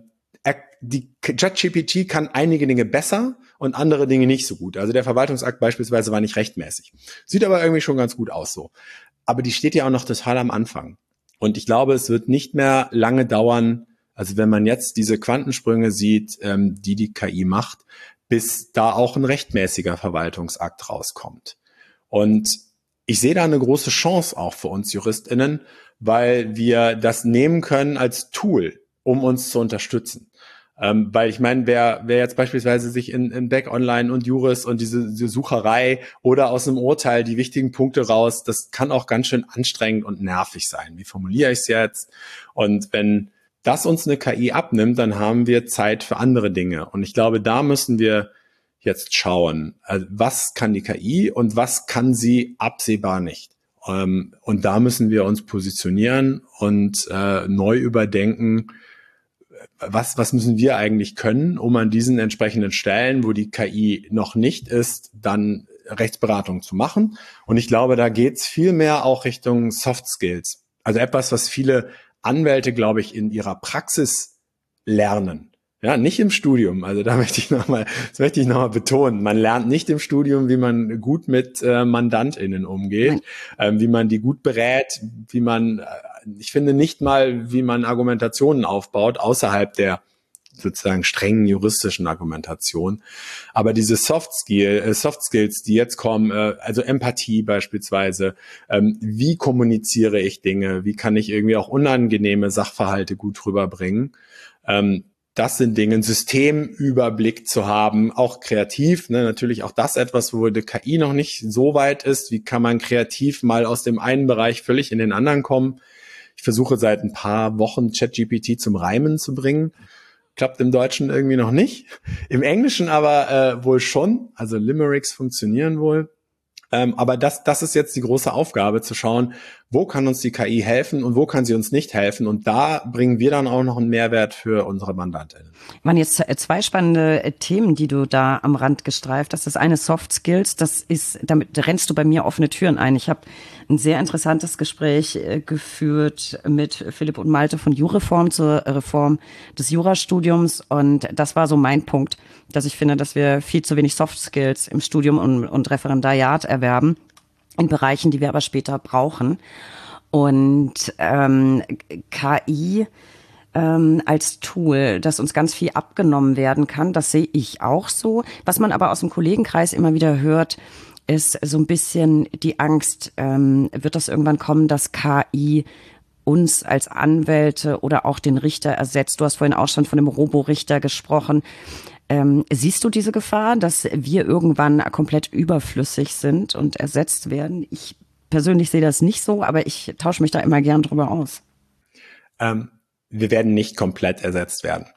Speaker 2: die ChatGPT kann einige Dinge besser und andere Dinge nicht so gut. Also der Verwaltungsakt beispielsweise war nicht rechtmäßig. Sieht aber irgendwie schon ganz gut aus so. Aber die steht ja auch noch total am Anfang. Und ich glaube, es wird nicht mehr lange dauern, also wenn man jetzt diese Quantensprünge sieht, die KI macht, bis da auch ein rechtmäßiger Verwaltungsakt rauskommt. Und ich sehe da eine große Chance auch für uns JuristInnen, weil wir das nehmen können als Tool, um uns zu unterstützen. Weil ich meine, wer jetzt beispielsweise sich in Back Online und Juris und diese Sucherei oder aus einem Urteil die wichtigen Punkte raus, das kann auch ganz schön anstrengend und nervig sein. Wie formuliere ich es jetzt? Und wenn das uns eine KI abnimmt, dann haben wir Zeit für andere Dinge. Und ich glaube, da müssen wir jetzt schauen, was kann die KI und was kann sie absehbar nicht. Und da müssen wir uns positionieren und neu überdenken, was müssen wir eigentlich können, um an diesen entsprechenden Stellen, wo die KI noch nicht ist, dann Rechtsberatung zu machen. Und ich glaube, da geht's viel mehr auch Richtung Soft Skills. Also etwas, was viele Anwälte, glaube ich, in ihrer Praxis lernen. Ja, nicht im Studium. Also das möchte ich nochmal betonen. Man lernt nicht im Studium, wie man gut mit MandantInnen umgeht, wie man die gut berät, ich finde nicht mal, wie man Argumentationen aufbaut, außerhalb der sozusagen strengen juristischen Argumentation. Aber diese Soft Skills, die jetzt kommen, also Empathie beispielsweise, wie kommuniziere ich Dinge, wie kann ich irgendwie auch unangenehme Sachverhalte gut rüberbringen, das sind Dinge, einen Systemüberblick zu haben, auch kreativ, ne, natürlich auch das etwas, wo die KI noch nicht so weit ist. Wie kann man kreativ mal aus dem einen Bereich völlig in den anderen kommen? Ich versuche seit ein paar Wochen ChatGPT zum Reimen zu bringen. Klappt im Deutschen irgendwie noch nicht. Im Englischen aber wohl schon. Also Limericks funktionieren wohl. Aber das ist jetzt die große Aufgabe, zu schauen, wo kann uns die KI helfen und wo kann sie uns nicht helfen. Und da bringen wir dann auch noch einen Mehrwert für unsere Mandantinnen.
Speaker 1: Waren jetzt zwei spannende Themen, die du da am Rand gestreift hast. Das eine Soft Skills, damit rennst du bei mir offene Türen ein. Ich habe ein sehr interessantes Gespräch geführt mit Philipp und Malte von Jureform zur Reform des Jurastudiums. Und das war so mein Punkt, dass ich finde, dass wir viel zu wenig Soft Skills im Studium und Referendariat erwerben, in Bereichen, die wir aber später brauchen. Und KI als Tool, dass uns ganz viel abgenommen werden kann. Das sehe ich auch so. Was man aber aus dem Kollegenkreis immer wieder hört, ist so ein bisschen die Angst, wird das irgendwann kommen, dass KI uns als Anwälte oder auch den Richter ersetzt. Du hast vorhin auch schon von dem Roborichter gesprochen. Siehst du diese Gefahr, dass wir irgendwann komplett überflüssig sind und ersetzt werden? Ich persönlich sehe das nicht so, aber ich tausche mich da immer gern drüber aus.
Speaker 2: Wir werden nicht komplett ersetzt werden.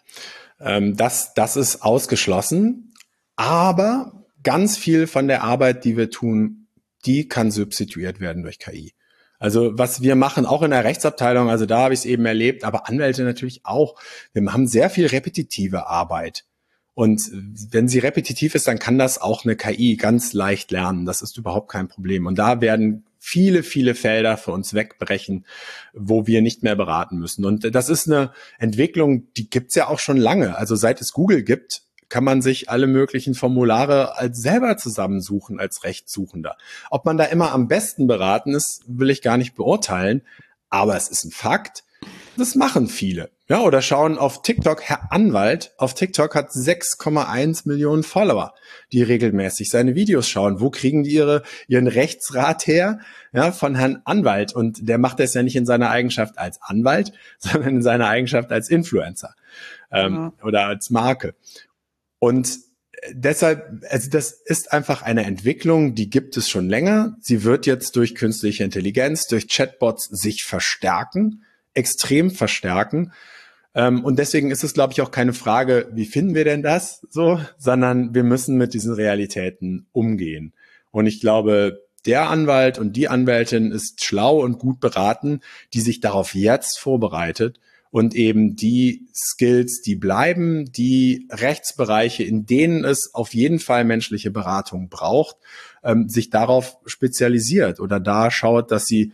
Speaker 2: Das ist ausgeschlossen, aber ganz viel von der Arbeit, die wir tun, die kann substituiert werden durch KI. Also was wir machen, auch in der Rechtsabteilung, also da habe ich es eben erlebt, aber Anwälte natürlich auch. Wir haben sehr viel repetitive Arbeit. Und wenn sie repetitiv ist, dann kann das auch eine KI ganz leicht lernen. Das ist überhaupt kein Problem. Und da werden viele, viele Felder für uns wegbrechen, wo wir nicht mehr beraten müssen. Und das ist eine Entwicklung, die gibt's ja auch schon lange. Also seit es Google gibt, kann man sich alle möglichen Formulare als selber zusammensuchen als Rechtssuchender. Ob man da immer am besten beraten ist, will ich gar nicht beurteilen. Aber es ist ein Fakt. Das machen viele. Ja, oder schauen auf TikTok. Herr Anwalt auf TikTok hat 6,1 Millionen Follower, die regelmäßig seine Videos schauen. Wo kriegen die ihren Rechtsrat her? Ja, von Herrn Anwalt. Und der macht das ja nicht in seiner Eigenschaft als Anwalt, sondern in seiner Eigenschaft als Influencer oder als Marke. Und deshalb, also das ist einfach eine Entwicklung, die gibt es schon länger. Sie wird jetzt durch künstliche Intelligenz, durch Chatbots sich verstärken, extrem verstärken. Und deswegen ist es, glaube ich, auch keine Frage, wie finden wir denn das so, sondern wir müssen mit diesen Realitäten umgehen. Und ich glaube, der Anwalt und die Anwältin ist schlau und gut beraten, die sich darauf jetzt vorbereitet und eben die Skills, die bleiben, die Rechtsbereiche, in denen es auf jeden Fall menschliche Beratung braucht, sich darauf spezialisiert oder da schaut, dass sie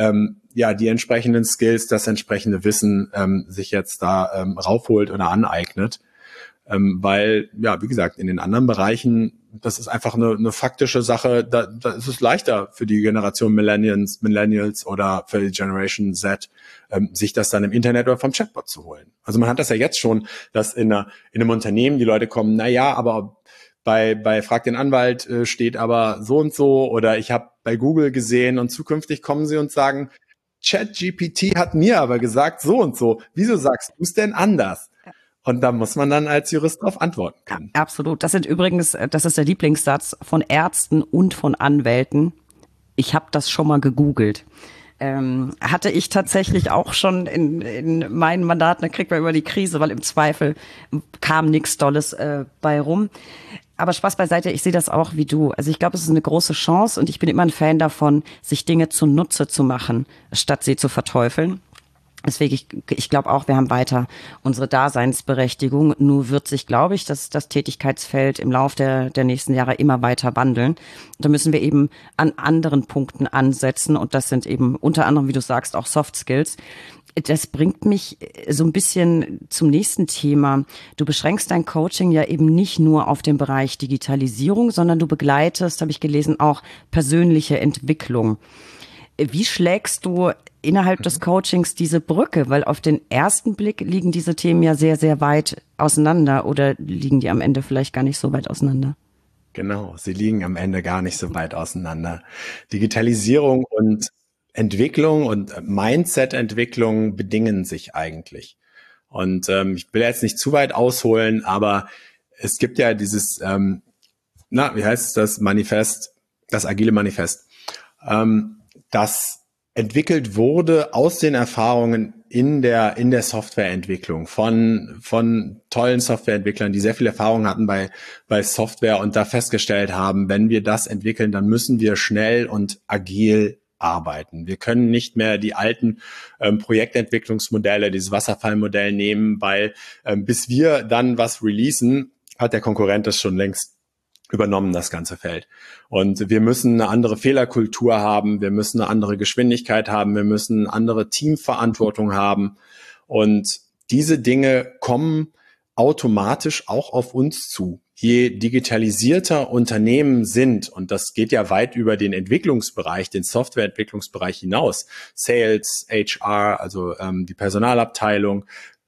Speaker 2: die entsprechenden Skills, das entsprechende Wissen sich jetzt da raufholt oder aneignet. Weil, ja, wie gesagt, in den anderen Bereichen, das ist einfach eine faktische Sache, da ist es leichter für die Generation Millennials oder für die Generation Z, sich das dann im Internet oder vom Chatbot zu holen. Also man hat das ja jetzt schon, dass in einem Unternehmen die Leute kommen, na ja, aber bei Frag den Anwalt steht aber so und so, oder ich habe bei Google gesehen, und zukünftig kommen sie und sagen, ChatGPT hat mir aber gesagt so und so. Wieso sagst du es denn anders? Und da muss man dann als Jurist darauf antworten können.
Speaker 1: Ja, absolut. Das ist der Lieblingssatz von Ärzten und von Anwälten. Ich habe das schon mal gegoogelt. Hatte ich tatsächlich auch schon in meinen Mandaten, da kriegt man immer die Krise, weil im Zweifel kam nichts Dolles bei rum. Aber Spaß beiseite, ich sehe das auch wie du. Also ich glaube, es ist eine große Chance und ich bin immer ein Fan davon, sich Dinge zunutze zu machen, statt sie zu verteufeln. Deswegen, ich glaube auch, wir haben weiter unsere Daseinsberechtigung. Nur wird sich, glaube ich, das Tätigkeitsfeld im Lauf der nächsten Jahre immer weiter wandeln. Da müssen wir eben an anderen Punkten ansetzen. Und das sind eben unter anderem, wie du sagst, auch Soft Skills. Das bringt mich so ein bisschen zum nächsten Thema. Du beschränkst dein Coaching ja eben nicht nur auf den Bereich Digitalisierung, sondern du begleitest, habe ich gelesen, auch persönliche Entwicklung. Wie schlägst du innerhalb des Coachings diese Brücke? Weil auf den ersten Blick liegen diese Themen ja sehr, sehr weit auseinander, oder liegen die am Ende vielleicht gar nicht so weit auseinander?
Speaker 2: Genau, sie liegen am Ende gar nicht so weit auseinander. Digitalisierung und Entwicklung und Mindset-Entwicklung bedingen sich eigentlich. Und ich will jetzt nicht zu weit ausholen, aber es gibt ja dieses, wie heißt es, das Manifest, das agile Manifest, das entwickelt wurde aus den Erfahrungen in der Softwareentwicklung von tollen Softwareentwicklern, die sehr viel Erfahrung hatten bei Software und da festgestellt haben, wenn wir das entwickeln, dann müssen wir schnell und agil arbeiten. Wir können nicht mehr die alten Projektentwicklungsmodelle, dieses Wasserfallmodell nehmen, weil bis wir dann was releasen, hat der Konkurrent das schon längst übernommen, das ganze Feld. Und wir müssen eine andere Fehlerkultur haben, wir müssen eine andere Geschwindigkeit haben, wir müssen eine andere Teamverantwortung haben. Und diese Dinge kommen automatisch auch auf uns zu. Je digitalisierter Unternehmen sind, und das geht ja weit über den Entwicklungsbereich, den Softwareentwicklungsbereich hinaus, Sales, HR, also die Personalabteilung,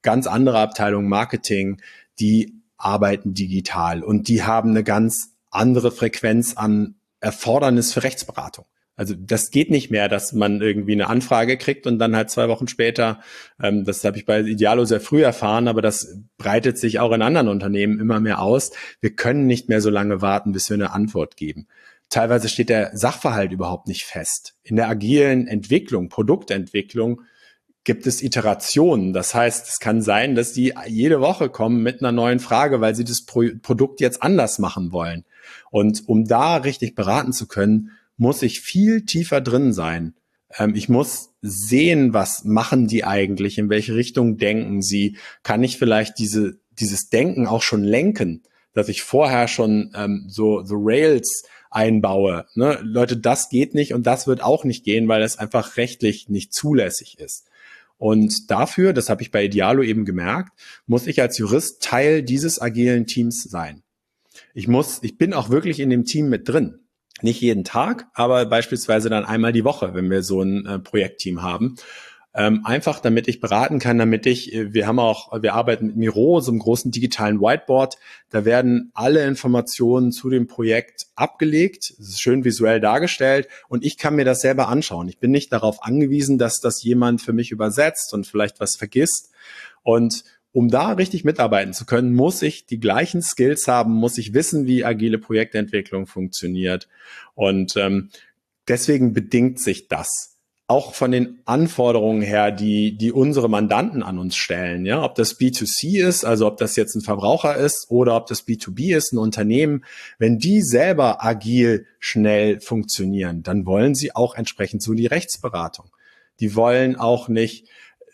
Speaker 2: ganz andere Abteilungen, Marketing, die arbeiten digital und die haben eine ganz andere Frequenz an Erfordernis für Rechtsberatung. Also das geht nicht mehr, dass man irgendwie eine Anfrage kriegt und dann halt 2 Wochen später, das habe ich bei Idealo sehr früh erfahren, aber das breitet sich auch in anderen Unternehmen immer mehr aus. Wir können nicht mehr so lange warten, bis wir eine Antwort geben. Teilweise steht der Sachverhalt überhaupt nicht fest. In der agilen Entwicklung, Produktentwicklung, gibt es Iterationen. Das heißt, es kann sein, dass die jede Woche kommen mit einer neuen Frage, weil sie das Produkt jetzt anders machen wollen. Und um da richtig beraten zu können, muss ich viel tiefer drin sein. Ich muss sehen, was machen die eigentlich, in welche Richtung denken sie. Kann ich vielleicht dieses Denken auch schon lenken, dass ich vorher schon so Rails einbaue. Ne? Leute, das geht nicht und das wird auch nicht gehen, weil es einfach rechtlich nicht zulässig ist. Und dafür, das habe ich bei Idealo eben gemerkt, muss ich als Jurist Teil dieses agilen Teams sein. Ich bin auch wirklich in dem Team mit drin. Nicht jeden Tag, aber beispielsweise dann einmal die Woche, wenn wir so ein Projektteam haben. Einfach, damit ich beraten kann, wir arbeiten mit Miro, so einem großen digitalen Whiteboard. Da werden alle Informationen zu dem Projekt abgelegt. Es ist schön visuell dargestellt und ich kann mir das selber anschauen. Ich bin nicht darauf angewiesen, dass das jemand für mich übersetzt und vielleicht was vergisst. Und um da richtig mitarbeiten zu können, muss ich die gleichen Skills haben, muss ich wissen, wie agile Projektentwicklung funktioniert. Und deswegen bedingt sich das auch von den Anforderungen her, die unsere Mandanten an uns stellen. Ja, ob das B2C ist, also ob das jetzt ein Verbraucher ist oder ob das B2B ist, ein Unternehmen. Wenn die selber agil schnell funktionieren, dann wollen sie auch entsprechend so die Rechtsberatung. Die wollen auch nicht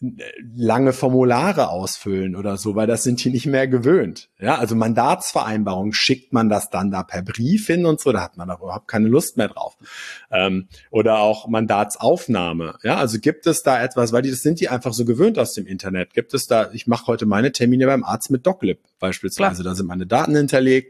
Speaker 2: lange Formulare ausfüllen oder so, weil das sind die nicht mehr gewöhnt. Ja, also Mandatsvereinbarung, schickt man das dann da per Brief hin und so, da hat man da überhaupt keine Lust mehr drauf. Oder auch Mandatsaufnahme. Ja, also gibt es da etwas, weil das sind die einfach so gewöhnt aus dem Internet. Gibt es da, ich mache heute meine Termine beim Arzt mit DocLib beispielsweise, da sind meine Daten hinterlegt.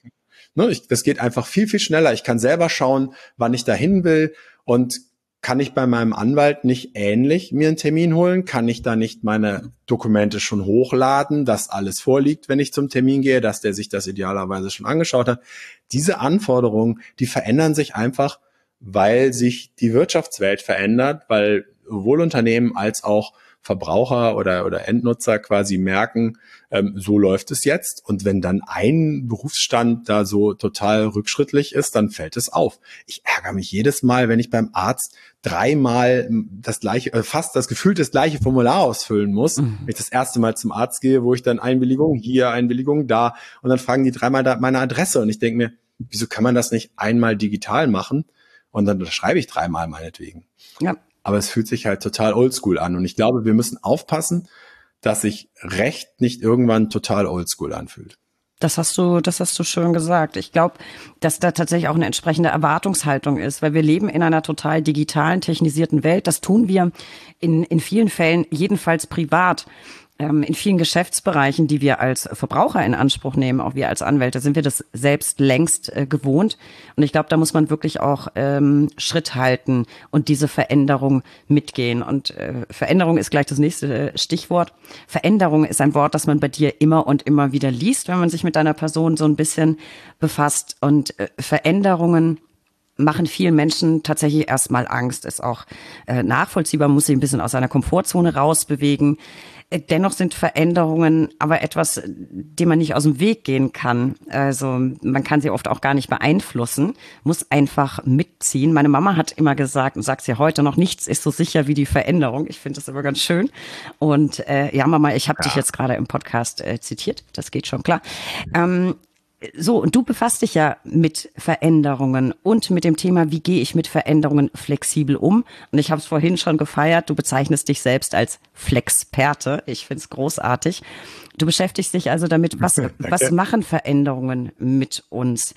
Speaker 2: Das geht einfach viel, viel schneller. Ich kann selber schauen, wann ich da hin will und kann ich bei meinem Anwalt nicht ähnlich mir einen Termin holen? Kann ich da nicht meine Dokumente schon hochladen, dass alles vorliegt, wenn ich zum Termin gehe, dass der sich das idealerweise schon angeschaut hat? Diese Anforderungen, die verändern sich einfach, weil sich die Wirtschaftswelt verändert, weil sowohl Unternehmen als auch Verbraucher oder Endnutzer quasi merken, so läuft es jetzt. Und wenn dann ein Berufsstand da so total rückschrittlich ist, dann fällt es auf. Ich ärgere mich jedes Mal, wenn ich beim Arzt 3-mal das gleiche, fast das gefühlt das gleiche Formular ausfüllen muss. Wenn ich das erste Mal zum Arzt gehe, wo ich dann Einwilligung hier, Einwilligung da und dann fragen die 3-mal da meine Adresse und ich denke mir, wieso kann man das nicht einmal digital machen? Und dann schreibe ich 3-mal meinetwegen. Ja. Aber es fühlt sich halt total oldschool an. Und ich glaube, wir müssen aufpassen, dass sich Recht nicht irgendwann total oldschool anfühlt.
Speaker 1: Das hast du schön gesagt. Ich glaube, dass da tatsächlich auch eine entsprechende Erwartungshaltung ist, weil wir leben in einer total digitalen, technisierten Welt. Das tun wir in vielen Fällen, jedenfalls privat. In vielen Geschäftsbereichen, die wir als Verbraucher in Anspruch nehmen, auch wir als Anwälte, sind wir das selbst längst gewohnt. Und ich glaube, da muss man wirklich auch Schritt halten und diese Veränderung mitgehen. Und Veränderung ist gleich das nächste Stichwort. Veränderung ist ein Wort, das man bei dir immer und immer wieder liest, wenn man sich mit deiner Person so ein bisschen befasst. Und Veränderungen machen vielen Menschen tatsächlich erstmal Angst, ist auch nachvollziehbar, muss sich ein bisschen aus seiner Komfortzone rausbewegen. Dennoch sind Veränderungen aber etwas, dem man nicht aus dem Weg gehen kann. Also man kann sie oft auch gar nicht beeinflussen, muss einfach mitziehen. Meine Mama hat immer gesagt und sagt sie heute noch, nichts ist so sicher wie die Veränderung. Ich finde das immer ganz schön. Und ja, Mama, ich habe dich jetzt gerade im Podcast zitiert, das geht schon klar. So, und du befasst dich ja mit Veränderungen und mit dem Thema, wie gehe ich mit Veränderungen flexibel um? Und ich habe es vorhin schon gefeiert, du bezeichnest dich selbst als Flexperte. Ich finde es großartig. Du beschäftigst dich also damit, was machen Veränderungen mit uns?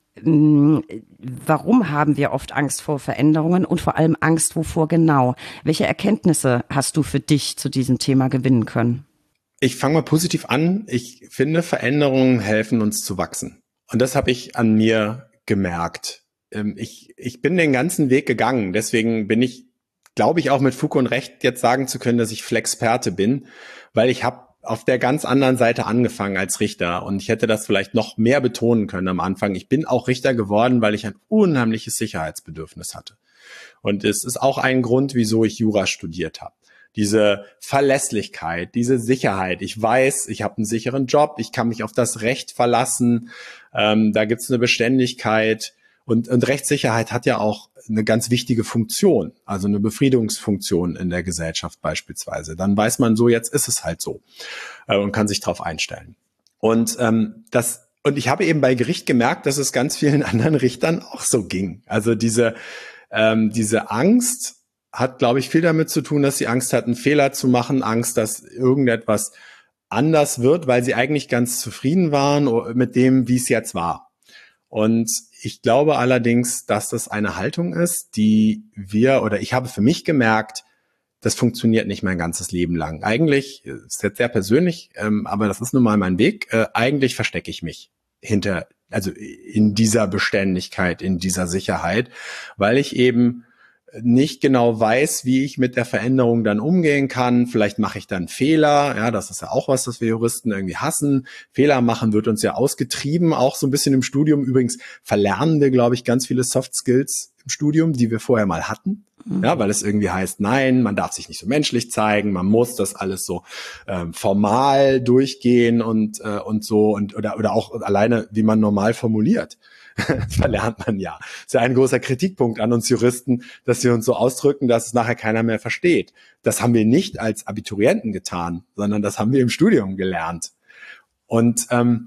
Speaker 1: Warum haben wir oft Angst vor Veränderungen und vor allem Angst wovor genau? Welche Erkenntnisse hast du für dich zu diesem Thema gewinnen können?
Speaker 2: Ich fange mal positiv an. Ich finde, Veränderungen helfen uns zu wachsen. Und das habe ich an mir gemerkt. Ich bin den ganzen Weg gegangen. Deswegen bin ich, glaube ich, auch mit Fug und Recht jetzt sagen zu können, dass ich Flexperte bin, weil ich habe auf der ganz anderen Seite angefangen als Richter und ich hätte das vielleicht noch mehr betonen können am Anfang. Ich bin auch Richter geworden, weil ich ein unheimliches Sicherheitsbedürfnis hatte. Und es ist auch ein Grund, wieso ich Jura studiert habe. Diese Verlässlichkeit, diese Sicherheit. Ich weiß, ich habe einen sicheren Job, ich kann mich auf das Recht verlassen, da gibt's eine Beständigkeit. Und Rechtssicherheit hat ja auch eine ganz wichtige Funktion, also eine Befriedungsfunktion in der Gesellschaft beispielsweise. Dann weiß man so, jetzt ist es halt so und kann sich darauf einstellen. Und ich habe eben bei Gericht gemerkt, dass es ganz vielen anderen Richtern auch so ging. Also diese Angst hat, glaube ich, viel damit zu tun, dass sie Angst hatten, Fehler zu machen, Angst, dass irgendetwas anders wird, weil sie eigentlich ganz zufrieden waren mit dem, wie es jetzt war. Und ich glaube allerdings, dass das eine Haltung ist, die ich habe für mich gemerkt, das funktioniert nicht mein ganzes Leben lang. Eigentlich, ist jetzt sehr persönlich, aber das ist nun mal mein Weg, eigentlich verstecke ich mich in dieser Beständigkeit, in dieser Sicherheit, weil ich eben nicht genau weiß, wie ich mit der Veränderung dann umgehen kann. Vielleicht mache ich dann Fehler. Ja, das ist ja auch was, das wir Juristen irgendwie hassen. Fehler machen wird uns ja ausgetrieben, auch so ein bisschen im Studium. Übrigens verlernen wir, glaube ich, ganz viele Soft Skills im Studium, die wir vorher mal hatten. Ja, weil es irgendwie heißt, nein, man darf sich nicht so menschlich zeigen, man muss das alles so formal durchgehen und so oder auch alleine, wie man normal formuliert. Verlernt man ja. Das ist ja ein großer Kritikpunkt an uns Juristen, dass wir uns so ausdrücken, dass es nachher keiner mehr versteht. Das haben wir nicht als Abiturienten getan, sondern das haben wir im Studium gelernt. Und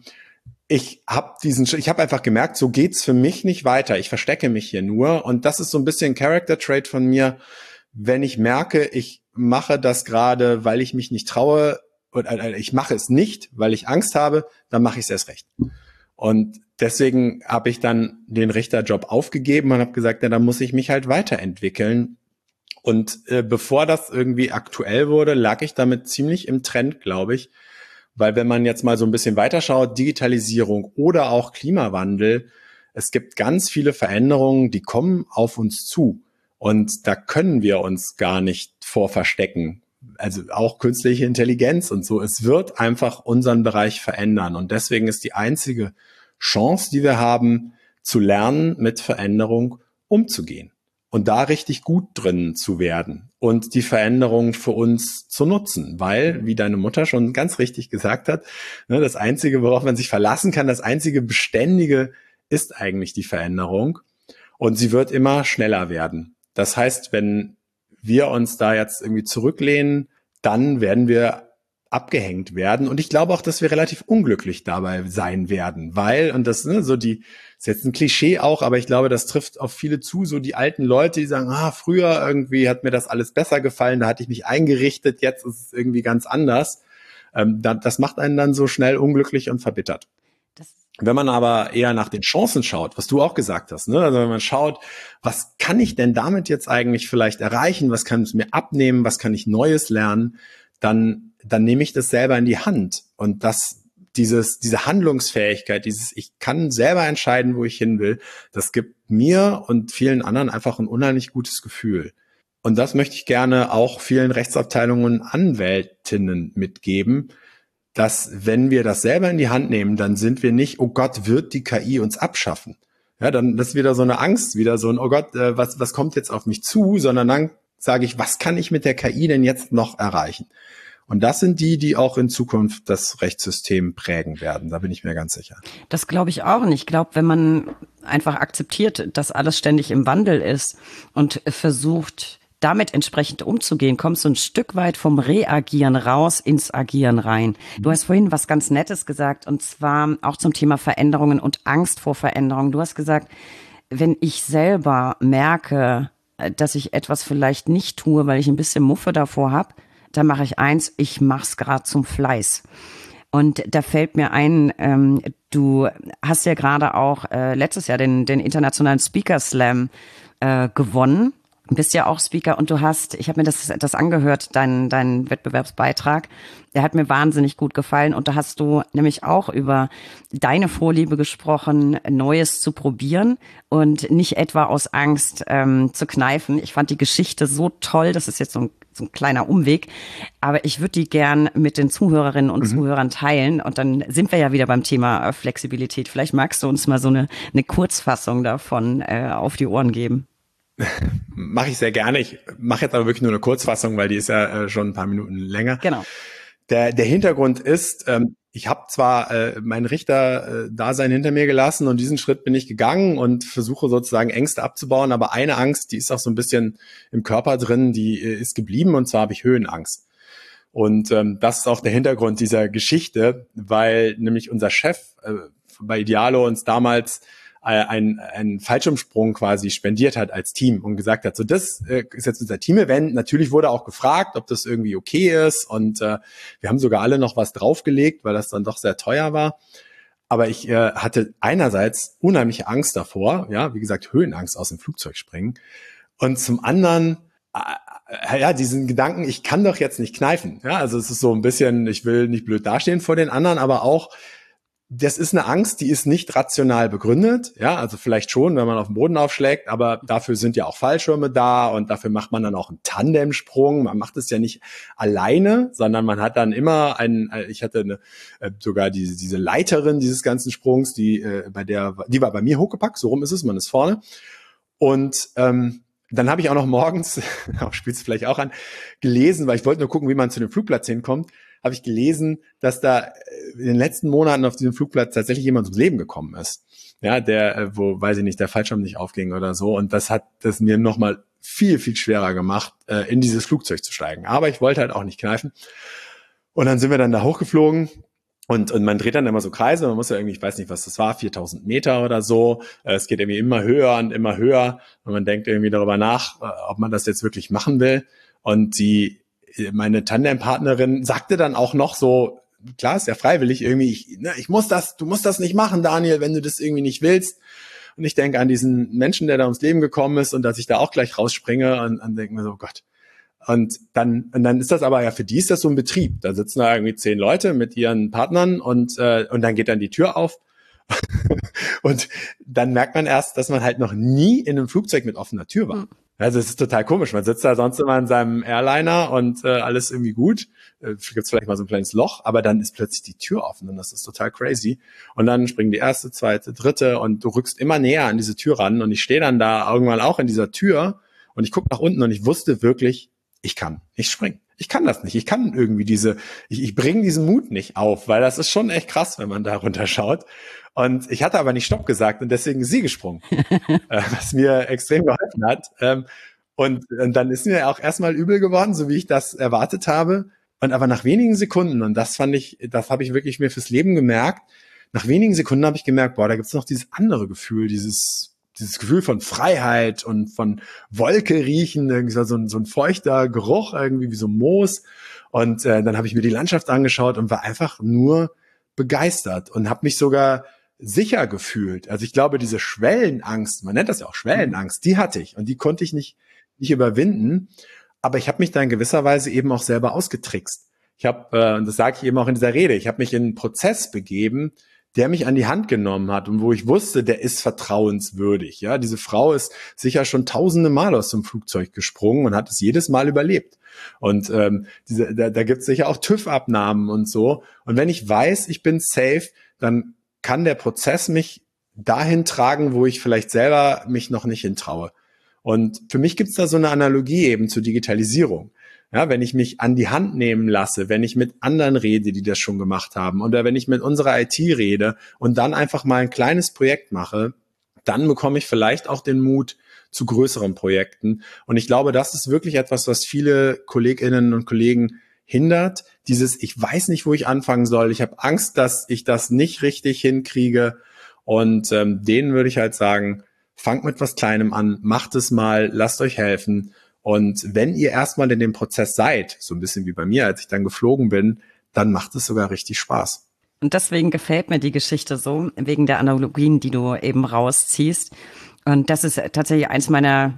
Speaker 2: ich habe einfach gemerkt, so geht's für mich nicht weiter. Ich verstecke mich hier nur. Und das ist so ein bisschen Character Trait von mir. Wenn ich merke, ich mache das gerade, weil ich mich nicht traue, oder ich mache es nicht, weil ich Angst habe, dann mache ich es erst recht. Und deswegen habe ich dann den Richterjob aufgegeben und habe gesagt, ja, dann muss ich mich halt weiterentwickeln. Und bevor das irgendwie aktuell wurde, lag ich damit ziemlich im Trend, glaube ich. Weil wenn man jetzt mal so ein bisschen weiterschaut, Digitalisierung oder auch Klimawandel, es gibt ganz viele Veränderungen, die kommen auf uns zu. Und da können wir uns gar nicht vor verstecken. Also auch künstliche Intelligenz und so. Es wird einfach unseren Bereich verändern. Und deswegen ist die einzige Chance, die wir haben, zu lernen, mit Veränderung umzugehen und da richtig gut drin zu werden und die Veränderung für uns zu nutzen. Weil, wie deine Mutter schon ganz richtig gesagt hat, das Einzige, worauf man sich verlassen kann, das einzige Beständige ist eigentlich die Veränderung. Und sie wird immer schneller werden. Das heißt, wenn wir uns da jetzt irgendwie zurücklehnen, dann werden wir abgehängt werden. Und ich glaube auch, dass wir relativ unglücklich dabei sein werden, weil, und das, ist jetzt ein Klischee auch, aber ich glaube, das trifft auf viele zu, so die alten Leute, die sagen, früher irgendwie hat mir das alles besser gefallen, da hatte ich mich eingerichtet, jetzt ist es irgendwie ganz anders. Das macht einen dann so schnell unglücklich und verbittert. Wenn man aber eher nach den Chancen schaut, was du auch gesagt hast, also wenn man schaut, was kann ich denn damit jetzt eigentlich vielleicht erreichen, was kann es mir abnehmen, was kann ich Neues lernen, dann nehme ich das selber in die Hand. Und diese Handlungsfähigkeit, ich kann selber entscheiden, wo ich hin will, das gibt mir und vielen anderen einfach ein unheimlich gutes Gefühl. Und das möchte ich gerne auch vielen Rechtsabteilungen und Anwältinnen mitgeben, dass wenn wir das selber in die Hand nehmen, dann sind wir nicht, oh Gott, wird die KI uns abschaffen? Ja, dann ist wieder so eine Angst, wieder so ein, oh Gott, was kommt jetzt auf mich zu? Sondern dann sage ich, was kann ich mit der KI denn jetzt noch erreichen? Und das sind die auch in Zukunft das Rechtssystem prägen werden. Da bin ich mir ganz sicher.
Speaker 1: Das glaube ich auch. Und ich glaube, wenn man einfach akzeptiert, dass alles ständig im Wandel ist und versucht, damit entsprechend umzugehen, kommst du ein Stück weit vom Reagieren raus ins Agieren rein. Du hast vorhin was ganz Nettes gesagt, und zwar auch zum Thema Veränderungen und Angst vor Veränderungen. Du hast gesagt, wenn ich selber merke, dass ich etwas vielleicht nicht tue, weil ich ein bisschen Muffe davor habe, dann mache ich eins, ich mach's gerade zum Fleiß. Und da fällt mir ein, du hast ja gerade auch letztes Jahr den internationalen Speaker Slam gewonnen. bist ja auch Speaker und ich habe mir das angehört, dein Wettbewerbsbeitrag. Der hat mir wahnsinnig gut gefallen und da hast du nämlich auch über deine Vorliebe gesprochen, Neues zu probieren und nicht etwa aus Angst zu kneifen. Ich fand die Geschichte so toll, das ist jetzt so ein kleiner Umweg, aber ich würde die gern mit den Zuhörerinnen und Zuhörern teilen und dann sind wir ja wieder beim Thema Flexibilität. Vielleicht magst du uns mal so eine Kurzfassung davon auf die Ohren geben.
Speaker 2: Mache ich sehr gerne. Ich mache jetzt aber wirklich nur eine Kurzfassung, weil die ist ja schon ein paar Minuten länger.
Speaker 1: Genau.
Speaker 2: Der Hintergrund ist, ich habe zwar mein Richter-Dasein hinter mir gelassen und diesen Schritt bin ich gegangen und versuche sozusagen Ängste abzubauen, aber eine Angst, die ist auch so ein bisschen im Körper drin, die ist geblieben und zwar habe ich Höhenangst. Und das ist auch der Hintergrund dieser Geschichte, weil nämlich unser Chef bei Idealo uns damals einen Fallschirmsprung quasi spendiert hat als Team und gesagt hat, so das ist jetzt unser Team-Event. Natürlich wurde auch gefragt, ob das irgendwie okay ist und wir haben sogar alle noch was draufgelegt, weil das dann doch sehr teuer war. Aber ich hatte einerseits unheimliche Angst davor, ja, wie gesagt, Höhenangst aus dem Flugzeug springen und zum anderen ja, diesen Gedanken, ich kann doch jetzt nicht kneifen. Ja, also es ist so ein bisschen, ich will nicht blöd dastehen vor den anderen, aber auch das ist eine Angst, die ist nicht rational begründet. Ja, also vielleicht schon, wenn man auf den Boden aufschlägt, aber dafür sind ja auch Fallschirme da und dafür macht man dann auch einen Tandemsprung. Man macht es ja nicht alleine, sondern man hat dann immer ich hatte sogar diese Leiterin dieses ganzen Sprungs, die war bei mir hochgepackt, so rum ist es, man ist vorne. Und dann habe ich auch noch morgens, spielst du vielleicht auch an, gelesen, weil ich wollte nur gucken, wie man zu dem Flugplatz hinkommt, habe ich gelesen, dass da in den letzten Monaten auf diesem Flugplatz tatsächlich jemand ums Leben gekommen ist. Ja, weiß ich nicht, der Fallschirm nicht aufging oder so. Und das hat das mir nochmal viel, viel schwerer gemacht, in dieses Flugzeug zu steigen. Aber ich wollte halt auch nicht kneifen. Und dann sind wir dann da hochgeflogen. Und man dreht dann immer so Kreise, man muss ja irgendwie, ich weiß nicht, was das war, 4000 Meter oder so. Es geht irgendwie immer höher und immer höher. Und man denkt irgendwie darüber nach, ob man das jetzt wirklich machen will. Und meine Tandempartnerin sagte dann auch noch so, klar, ist ja freiwillig irgendwie, du musst das nicht machen, Daniel, wenn du das irgendwie nicht willst. Und ich denke an diesen Menschen, der da ums Leben gekommen ist und dass ich da auch gleich rausspringe und denke mir so, Gott. Und dann ist das aber ja, für die ist das so ein Betrieb. Da sitzen da irgendwie 10 Leute mit ihren Partnern und dann geht dann die Tür auf. Und dann merkt man erst, dass man halt noch nie in einem Flugzeug mit offener Tür war. Also es ist total komisch. Man sitzt da sonst immer in seinem Airliner und alles irgendwie gut. Gibt's vielleicht mal so ein kleines Loch, aber dann ist plötzlich die Tür offen und das ist total crazy. Und dann springen die erste, zweite, dritte und du rückst immer näher an diese Tür ran und ich stehe dann da irgendwann auch in dieser Tür und ich gucke nach unten und ich wusste wirklich, ich kann nicht springen. Ich kann das nicht. Ich kann irgendwie ich bringe diesen Mut nicht auf, weil das ist schon echt krass, wenn man da runterschaut. Und ich hatte aber nicht Stopp gesagt und deswegen ist sie gesprungen, was mir extrem geholfen hat. Und dann ist mir auch erstmal übel geworden, so wie ich das erwartet habe. Und aber nach wenigen Sekunden, und das habe ich wirklich mir fürs Leben gemerkt, nach wenigen Sekunden habe ich gemerkt, boah, da gibt's noch dieses andere Gefühl, dieses Gefühl von Freiheit und von Wolke riechen, irgendwie so ein feuchter Geruch, irgendwie wie so Moos. Und dann habe ich mir die Landschaft angeschaut und war einfach nur begeistert und habe mich sogar sicher gefühlt. Also ich glaube, diese Schwellenangst, man nennt das ja auch Schwellenangst, die hatte ich und die konnte ich nicht überwinden. Aber ich habe mich da in gewisser Weise eben auch selber ausgetrickst. Ich habe, und das sage ich eben auch in dieser Rede, ich habe mich in einen Prozess begeben, der mich an die Hand genommen hat und wo ich wusste, der ist vertrauenswürdig. Ja, diese Frau ist sicher schon tausende Mal aus dem Flugzeug gesprungen und hat es jedes Mal überlebt. Und da gibt es sicher auch TÜV-Abnahmen und so. Und wenn ich weiß, ich bin safe, dann kann der Prozess mich dahin tragen, wo ich vielleicht selber mich noch nicht hintraue. Und für mich gibt es da so eine Analogie eben zur Digitalisierung. Ja, wenn ich mich an die Hand nehmen lasse, wenn ich mit anderen rede, die das schon gemacht haben, oder wenn ich mit unserer IT rede und dann einfach mal ein kleines Projekt mache, dann bekomme ich vielleicht auch den Mut zu größeren Projekten. Und ich glaube, das ist wirklich etwas, was viele Kolleginnen und Kollegen hindert. Ich weiß nicht, wo ich anfangen soll. Ich habe Angst, dass ich das nicht richtig hinkriege. Und denen würde ich halt sagen, fangt mit was Kleinem an, macht es mal, lasst euch helfen. Und wenn ihr erstmal in dem Prozess seid, so ein bisschen wie bei mir, als ich dann geflogen bin, dann macht es sogar richtig Spaß.
Speaker 1: Und deswegen gefällt mir die Geschichte so, wegen der Analogien, die du eben rausziehst. Und das ist tatsächlich eins meiner,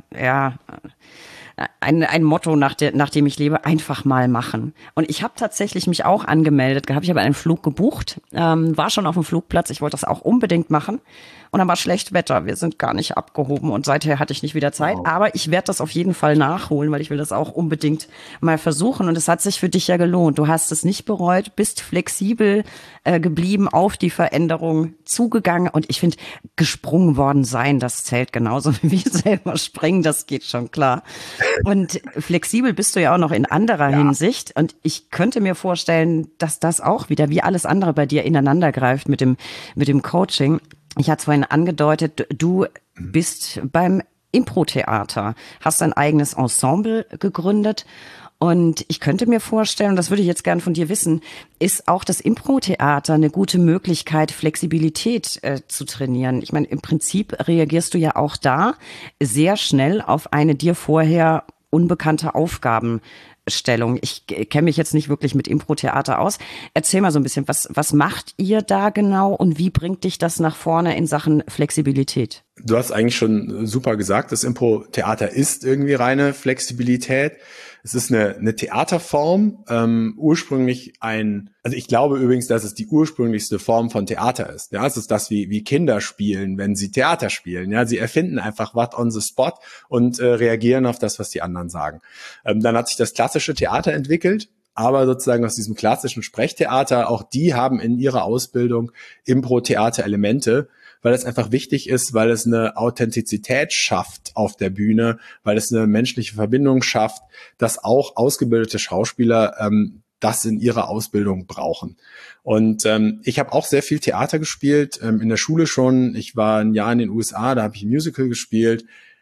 Speaker 1: ein Motto, nach dem ich lebe, einfach mal machen. Und ich habe tatsächlich mich auch angemeldet gehabt. Ich habe einen Flug gebucht, war schon auf dem Flugplatz. Ich wollte das auch unbedingt machen. Und dann war schlecht Wetter. Wir sind gar nicht abgehoben und seither hatte ich nicht wieder Zeit.
Speaker 2: Wow.
Speaker 1: Aber ich werde das auf jeden Fall nachholen, weil ich will das auch unbedingt mal versuchen. Und es hat sich für dich ja gelohnt. Du hast es nicht bereut, bist flexibel geblieben, auf die Veränderung zugegangen. Und ich finde, gesprungen worden sein, das zählt genauso wie selber springen. Das geht schon klar. Und flexibel bist du ja auch noch in anderer Hinsicht. Und ich könnte mir vorstellen, dass das auch wieder wie alles andere bei dir ineinander greift mit dem Coaching. Ich hatte es vorhin angedeutet, du bist beim Impro-Theater, hast ein eigenes Ensemble gegründet. Und ich könnte mir vorstellen, und das würde ich jetzt gern von dir wissen, ist auch das Impro-Theater eine gute Möglichkeit, Flexibilität zu trainieren? Ich meine, im Prinzip reagierst du ja auch da sehr schnell auf eine dir vorher unbekannte Aufgabenstellung. Ich kenne mich jetzt nicht wirklich mit Impro-Theater aus. Erzähl mal so ein bisschen, was macht ihr da genau und wie bringt dich das nach vorne in Sachen Flexibilität?
Speaker 2: Du hast eigentlich schon super gesagt, das Impro-Theater ist irgendwie reine Flexibilität. Es ist eine Theaterform, ursprünglich also ich glaube übrigens, dass es die ursprünglichste Form von Theater ist. Ja, es ist das, wie Kinder spielen, wenn sie Theater spielen. Ja, sie erfinden einfach was on the spot und reagieren auf das, was die anderen sagen. Dann hat sich das klassische Theater entwickelt. Aber sozusagen aus diesem klassischen Sprechtheater, auch die haben in ihrer Ausbildung Impro-Theater-Elemente, weil es einfach wichtig ist, weil es eine Authentizität schafft auf der Bühne, weil es eine menschliche Verbindung schafft, dass auch ausgebildete Schauspieler das in ihrer Ausbildung brauchen. Und ich habe auch sehr viel Theater gespielt, in der Schule schon. Ich war ein Jahr in den USA, da habe ich Musical gespielt.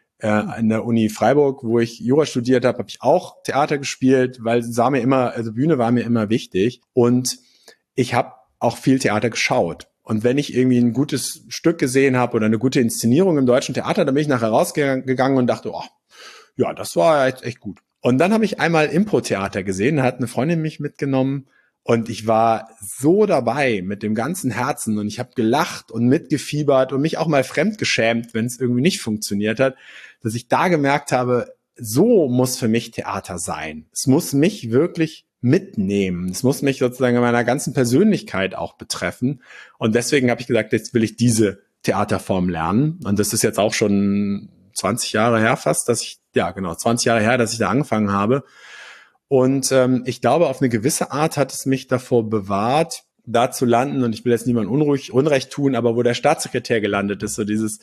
Speaker 2: An der Uni Freiburg, wo ich Jura studiert habe, habe ich auch Theater gespielt, weil Bühne war mir immer wichtig. Und ich habe auch viel Theater geschaut. Und wenn ich irgendwie ein gutes Stück gesehen habe oder eine gute Inszenierung im deutschen Theater, dann bin ich nachher rausgegangen und dachte, oh, ja, das war echt gut. Und dann habe ich einmal Impro-Theater gesehen, da hat eine Freundin mich mitgenommen und ich war so dabei mit dem ganzen Herzen und ich habe gelacht und mitgefiebert und mich auch mal fremdgeschämt, wenn es irgendwie nicht funktioniert hat, dass ich da gemerkt habe, so muss für mich Theater sein. Es muss mich wirklich mitnehmen. Es muss mich sozusagen in meiner ganzen Persönlichkeit auch betreffen. Und deswegen habe ich gesagt, jetzt will ich diese Theaterform lernen. Und das ist jetzt auch schon 20 Jahre her fast, 20 Jahre her, dass ich da angefangen habe. Und ich glaube, auf eine gewisse Art hat es mich davor bewahrt, da zu landen. Und ich will jetzt niemandem Unrecht tun, aber wo der Staatssekretär gelandet ist, so dieses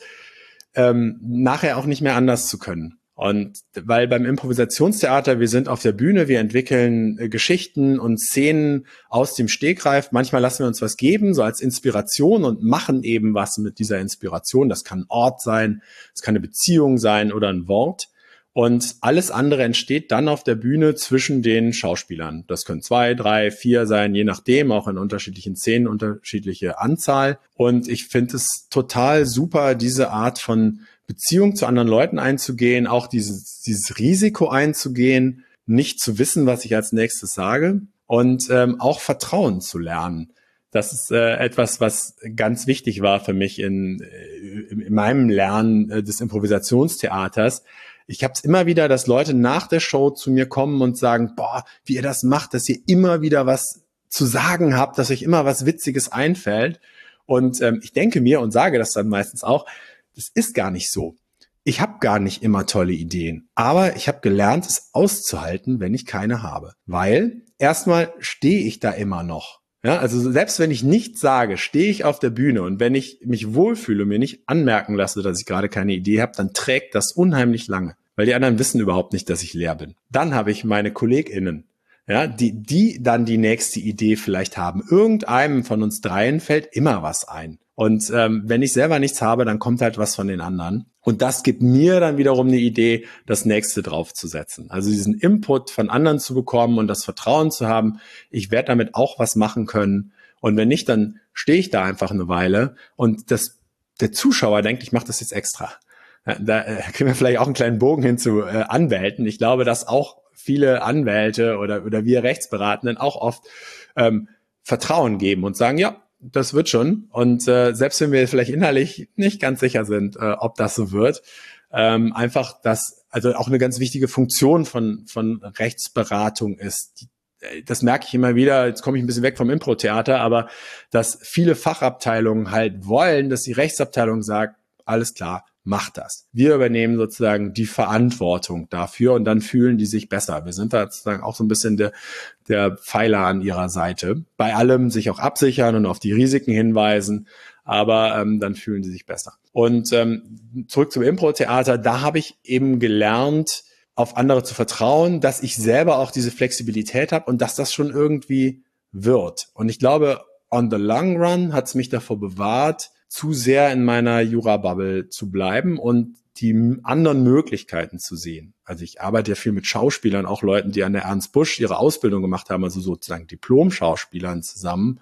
Speaker 2: nachher auch nicht mehr anders zu können. Und weil beim Improvisationstheater, wir sind auf der Bühne, wir entwickeln Geschichten und Szenen aus dem Stegreif. Manchmal lassen wir uns was geben, so als Inspiration und machen eben was mit dieser Inspiration. Das kann ein Ort sein, es kann eine Beziehung sein oder ein Wort. Und alles andere entsteht dann auf der Bühne zwischen den Schauspielern. Das können 2, 3, 4 sein, je nachdem, auch in unterschiedlichen Szenen, unterschiedliche Anzahl. Und ich finde es total super, diese Art von Beziehung zu anderen Leuten einzugehen, auch dieses Risiko einzugehen, nicht zu wissen, was ich als nächstes sage und auch Vertrauen zu lernen. Das ist etwas, was ganz wichtig war für mich in meinem Lernen des Improvisationstheaters. Ich habe es immer wieder, dass Leute nach der Show zu mir kommen und sagen, boah, wie ihr das macht, dass ihr immer wieder was zu sagen habt, dass euch immer was Witziges einfällt. Und ich denke mir und sage das dann meistens auch, das ist gar nicht so. Ich habe gar nicht immer tolle Ideen, aber ich habe gelernt, es auszuhalten, wenn ich keine habe. Weil erstmal stehe ich da immer noch. Ja, also selbst wenn ich nichts sage, stehe ich auf der Bühne und wenn ich mich wohlfühle und mir nicht anmerken lasse, dass ich gerade keine Idee habe, dann trägt das unheimlich lange, weil die anderen wissen überhaupt nicht, dass ich leer bin. Dann habe ich meine KollegInnen, ja, die dann die nächste Idee vielleicht haben. Irgendeinem von uns dreien fällt immer was ein. Und wenn ich selber nichts habe, dann kommt halt was von den anderen. Und das gibt mir dann wiederum eine Idee, das nächste draufzusetzen. Also diesen Input von anderen zu bekommen und das Vertrauen zu haben, ich werde damit auch was machen können. Und wenn nicht, dann stehe ich da einfach eine Weile und der Zuschauer denkt, ich mache das jetzt extra. Da kriegen wir vielleicht auch einen kleinen Bogen hin zu Anwälten. Ich glaube, dass auch viele Anwälte oder wir Rechtsberatenden auch oft Vertrauen geben und sagen, ja, das wird schon. Und selbst wenn wir vielleicht innerlich nicht ganz sicher sind, ob das so wird, einfach also auch eine ganz wichtige Funktion von Rechtsberatung ist. Das merke ich immer wieder, jetzt komme ich ein bisschen weg vom Impro-Theater, aber dass viele Fachabteilungen halt wollen, dass die Rechtsabteilung sagt, alles klar, mach das. Wir übernehmen sozusagen die Verantwortung dafür und dann fühlen die sich besser. Wir sind da sozusagen auch so ein bisschen der Pfeiler an ihrer Seite. Bei allem sich auch absichern und auf die Risiken hinweisen, aber dann fühlen sie sich besser. Und zurück zum Impro-Theater, da habe ich eben gelernt, auf andere zu vertrauen, dass ich selber auch diese Flexibilität habe und dass das schon irgendwie wird. Und ich glaube, on the long run hat es mich davor bewahrt, zu sehr in meiner Jura-Bubble zu bleiben und die anderen Möglichkeiten zu sehen. Also ich arbeite ja viel mit Schauspielern, auch Leuten, die an der Ernst Busch ihre Ausbildung gemacht haben, also sozusagen Diplom-Schauspielern zusammen.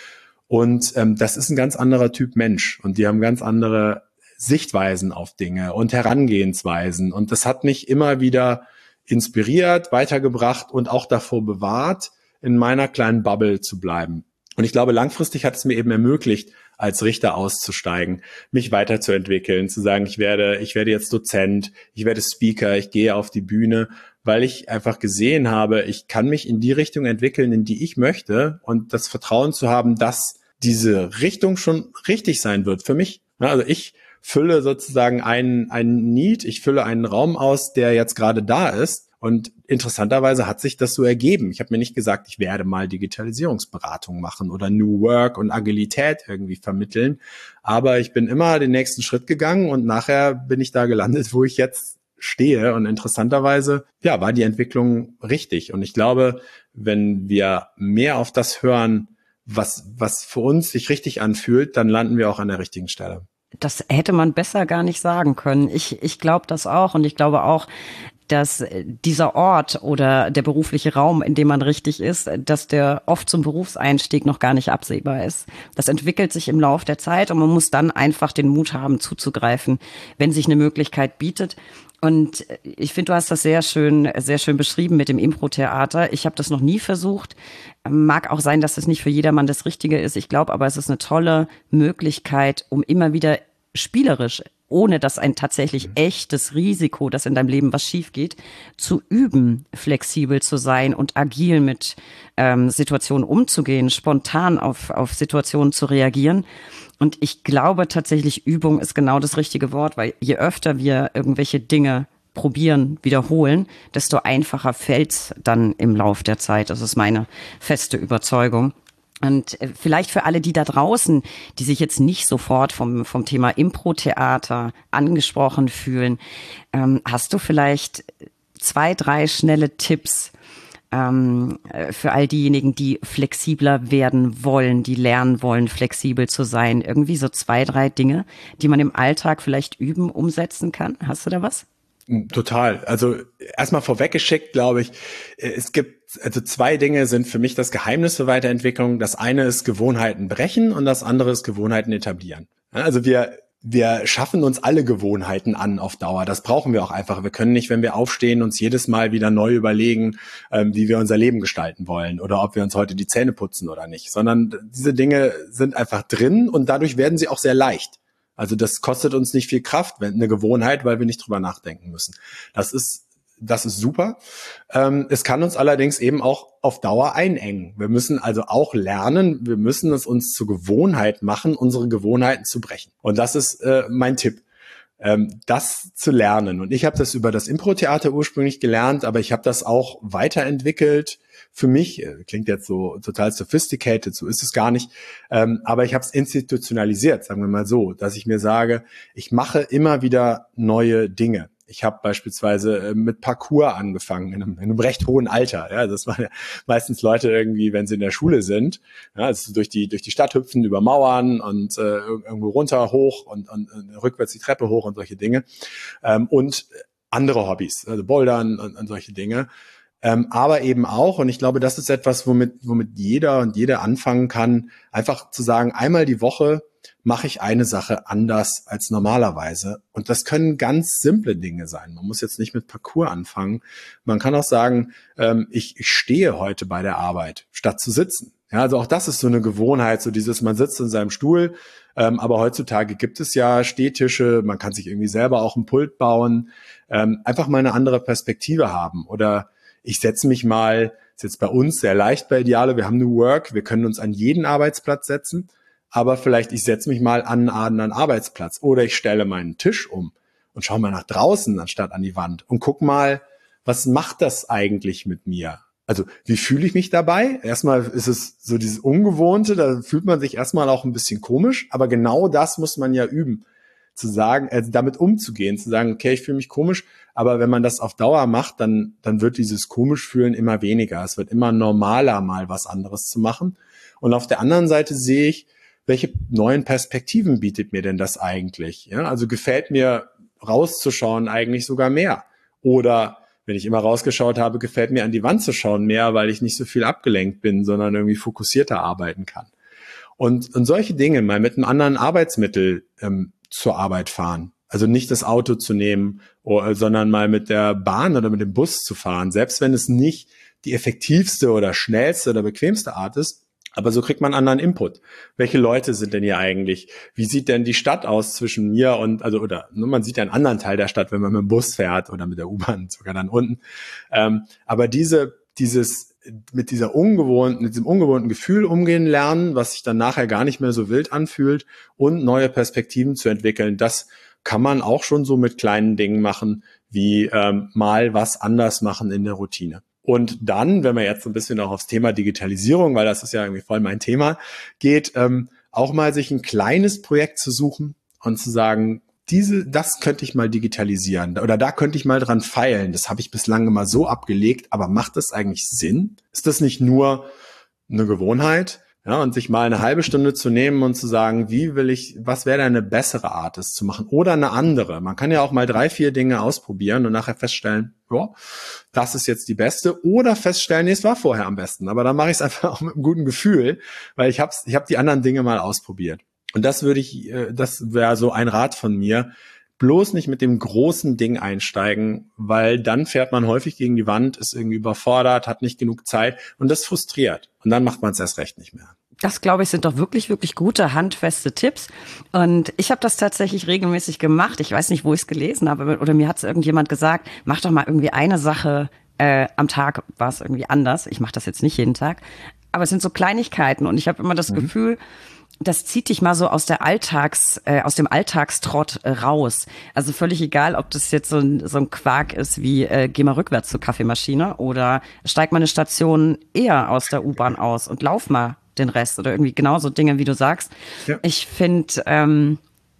Speaker 2: Und das ist ein ganz anderer Typ Mensch und die haben ganz andere Sichtweisen auf Dinge und Herangehensweisen. Und das hat mich immer wieder inspiriert, weitergebracht und auch davor bewahrt, in meiner kleinen Bubble zu bleiben. Und ich glaube, langfristig hat es mir eben ermöglicht, als Richter auszusteigen, mich weiterzuentwickeln, zu sagen, ich werde jetzt Dozent, ich werde Speaker, ich gehe auf die Bühne, weil ich einfach gesehen habe, ich kann mich in die Richtung entwickeln, in die ich möchte und das Vertrauen zu haben, dass diese Richtung schon richtig sein wird für mich. Also ich fülle sozusagen einen Need, ich fülle einen Raum aus, der jetzt gerade da ist. Und interessanterweise hat sich das so ergeben. Ich habe mir nicht gesagt, ich werde mal Digitalisierungsberatung machen oder New Work und Agilität irgendwie vermitteln. Aber ich bin immer den nächsten Schritt gegangen und nachher bin ich da gelandet, wo ich jetzt stehe. Und interessanterweise, ja, war die Entwicklung richtig. Und ich glaube, wenn wir mehr auf das hören, was für uns sich richtig anfühlt, dann landen wir auch an der richtigen Stelle.
Speaker 1: Das hätte man besser gar nicht sagen können. Ich glaube das auch und ich glaube auch, dass dieser Ort oder der berufliche Raum, in dem man richtig ist, dass der oft zum Berufseinstieg noch gar nicht absehbar ist. Das entwickelt sich im Lauf der Zeit und man muss dann einfach den Mut haben, zuzugreifen, wenn sich eine Möglichkeit bietet. Und ich finde, du hast das sehr schön beschrieben mit dem Impro-Theater. Ich habe das noch nie versucht. Mag auch sein, dass es nicht für jedermann das Richtige ist. Ich glaube aber, es ist eine tolle Möglichkeit, um immer wieder spielerisch, ohne dass ein tatsächlich echtes Risiko, dass in deinem Leben was schief geht, zu üben, flexibel zu sein und agil mit Situationen umzugehen, spontan auf Situationen zu reagieren. Und ich glaube tatsächlich, Übung ist genau das richtige Wort, weil je öfter wir irgendwelche Dinge probieren, wiederholen, desto einfacher fällt's dann im Lauf der Zeit. Das ist meine feste Überzeugung. Und vielleicht für alle, die da draußen, die sich jetzt nicht sofort vom Thema Impro-Theater angesprochen fühlen, hast du vielleicht 2, 3 schnelle Tipps für all diejenigen, die flexibler werden wollen, die lernen wollen, flexibel zu sein? Irgendwie so 2, 3 Dinge, die man im Alltag vielleicht üben, umsetzen kann. Hast du da was?
Speaker 2: Total. Also erstmal vorweggeschickt, glaube ich, es gibt, also 2 Dinge sind für mich das Geheimnis für Weiterentwicklung. Das eine ist Gewohnheiten brechen und das andere ist Gewohnheiten etablieren. Also wir schaffen uns alle Gewohnheiten an auf Dauer. Das brauchen wir auch einfach. Wir können nicht, wenn wir aufstehen, uns jedes Mal wieder neu überlegen, wie wir unser Leben gestalten wollen oder ob wir uns heute die Zähne putzen oder nicht, sondern diese Dinge sind einfach drin und dadurch werden sie auch sehr leicht. Also das kostet uns nicht viel Kraft, eine Gewohnheit, weil wir nicht drüber nachdenken müssen. Das ist super. Es kann uns allerdings eben auch auf Dauer einengen. Wir müssen also auch lernen, wir müssen es uns zur Gewohnheit machen, unsere Gewohnheiten zu brechen. Und das ist mein Tipp, das zu lernen. Und ich habe das über das Impro-Theater ursprünglich gelernt, aber ich habe das auch weiterentwickelt. Für mich, klingt jetzt so total sophisticated, so ist es gar nicht, aber ich habe es institutionalisiert, sagen wir mal so, dass ich mir sage, ich mache immer wieder neue Dinge. Ich habe beispielsweise mit Parkour angefangen, in einem recht hohen Alter. Ja, das waren ja meistens Leute irgendwie, wenn sie in der Schule sind, ja, also durch die Stadt hüpfen, über Mauern und irgendwo runter, hoch und rückwärts die Treppe hoch und solche Dinge. Und andere Hobbys, also Bouldern und solche Dinge. Aber eben auch, und ich glaube, das ist etwas, womit jeder und jede anfangen kann, einfach zu sagen, einmal die Woche mache ich eine Sache anders als normalerweise. Und das können ganz simple Dinge sein. Man muss jetzt nicht mit Parkour anfangen. Man kann auch sagen, ich stehe heute bei der Arbeit, statt zu sitzen. Ja, also auch das ist so eine Gewohnheit, so dieses, man sitzt in seinem Stuhl, aber heutzutage gibt es ja Stehtische, man kann sich irgendwie selber auch ein Pult bauen, einfach mal eine andere Perspektive haben. Oder ich setze mich mal, ist jetzt bei uns sehr leicht bei Idealo, wir haben New Work, wir können uns an jeden Arbeitsplatz setzen, aber vielleicht ich setze mich mal an einen anderen Arbeitsplatz oder ich stelle meinen Tisch um und schaue mal nach draußen anstatt an die Wand und guck mal, was macht das eigentlich mit mir? Also wie fühle ich mich dabei? Erstmal ist es so dieses Ungewohnte, da fühlt man sich erstmal auch ein bisschen komisch, aber genau das muss man ja üben, zu sagen, damit umzugehen, zu sagen, okay, ich fühle mich komisch, aber wenn man das auf Dauer macht, dann wird dieses komisch fühlen immer weniger. Es wird immer normaler, mal was anderes zu machen. Und auf der anderen Seite sehe ich, welche neuen Perspektiven bietet mir denn das eigentlich? Ja, also gefällt mir rauszuschauen eigentlich sogar mehr. Oder wenn ich immer rausgeschaut habe, gefällt mir an die Wand zu schauen mehr, weil ich nicht so viel abgelenkt bin, sondern irgendwie fokussierter arbeiten kann. Und solche Dinge, mal mit einem anderen Arbeitsmittel zur Arbeit fahren. Also nicht das Auto zu nehmen, sondern mal mit der Bahn oder mit dem Bus zu fahren. Selbst wenn es nicht die effektivste oder schnellste oder bequemste Art ist, aber so kriegt man anderen Input. Welche Leute sind denn hier eigentlich? Wie sieht denn die Stadt aus zwischen mir und, also, oder man sieht ja einen anderen Teil der Stadt, wenn man mit dem Bus fährt oder mit der U-Bahn sogar dann unten. Aber mit diesem ungewohnten Gefühl umgehen lernen, was sich dann nachher gar nicht mehr so wild anfühlt und neue Perspektiven zu entwickeln, das kann man auch schon so mit kleinen Dingen machen, wie mal was anders machen in der Routine. Und dann, wenn wir jetzt so ein bisschen auch aufs Thema Digitalisierung, weil das ist ja irgendwie voll mein Thema, geht, auch mal sich ein kleines Projekt zu suchen und zu sagen, das könnte ich mal digitalisieren oder da könnte ich mal dran feilen. Das habe ich bislang immer so abgelegt, aber macht das eigentlich Sinn? Ist das nicht nur eine Gewohnheit? Ja, und sich mal eine halbe Stunde zu nehmen und zu sagen, was wäre eine bessere Art, es zu machen oder eine andere? Man kann ja auch mal 3, 4 Dinge ausprobieren und nachher feststellen, ja, das ist jetzt die beste oder feststellen, nee, es war vorher am besten. Aber dann mache ich es einfach auch mit einem guten Gefühl, weil ich habe die anderen Dinge mal ausprobiert. Und das wäre so ein Rat von mir. Bloß nicht mit dem großen Ding einsteigen, weil dann fährt man häufig gegen die Wand, ist irgendwie überfordert, hat nicht genug Zeit und das frustriert. Und dann macht man es erst recht nicht mehr.
Speaker 1: Das, glaube ich, sind doch wirklich, wirklich gute, handfeste Tipps. Und ich habe das tatsächlich regelmäßig gemacht. Ich weiß nicht, wo ich es gelesen habe, oder mir hat es irgendjemand gesagt, mach doch mal irgendwie eine Sache am Tag, war es irgendwie anders. Ich mache das jetzt nicht jeden Tag. Aber es sind so Kleinigkeiten und ich habe immer das Gefühl, das zieht dich mal so aus dem Alltagstrott raus. Also völlig egal, ob das jetzt so ein Quark ist wie geh mal rückwärts zur Kaffeemaschine oder steig mal eine Station eher aus der U-Bahn aus und lauf mal den Rest oder irgendwie genauso Dinge, wie du sagst. Ja. Ich finde,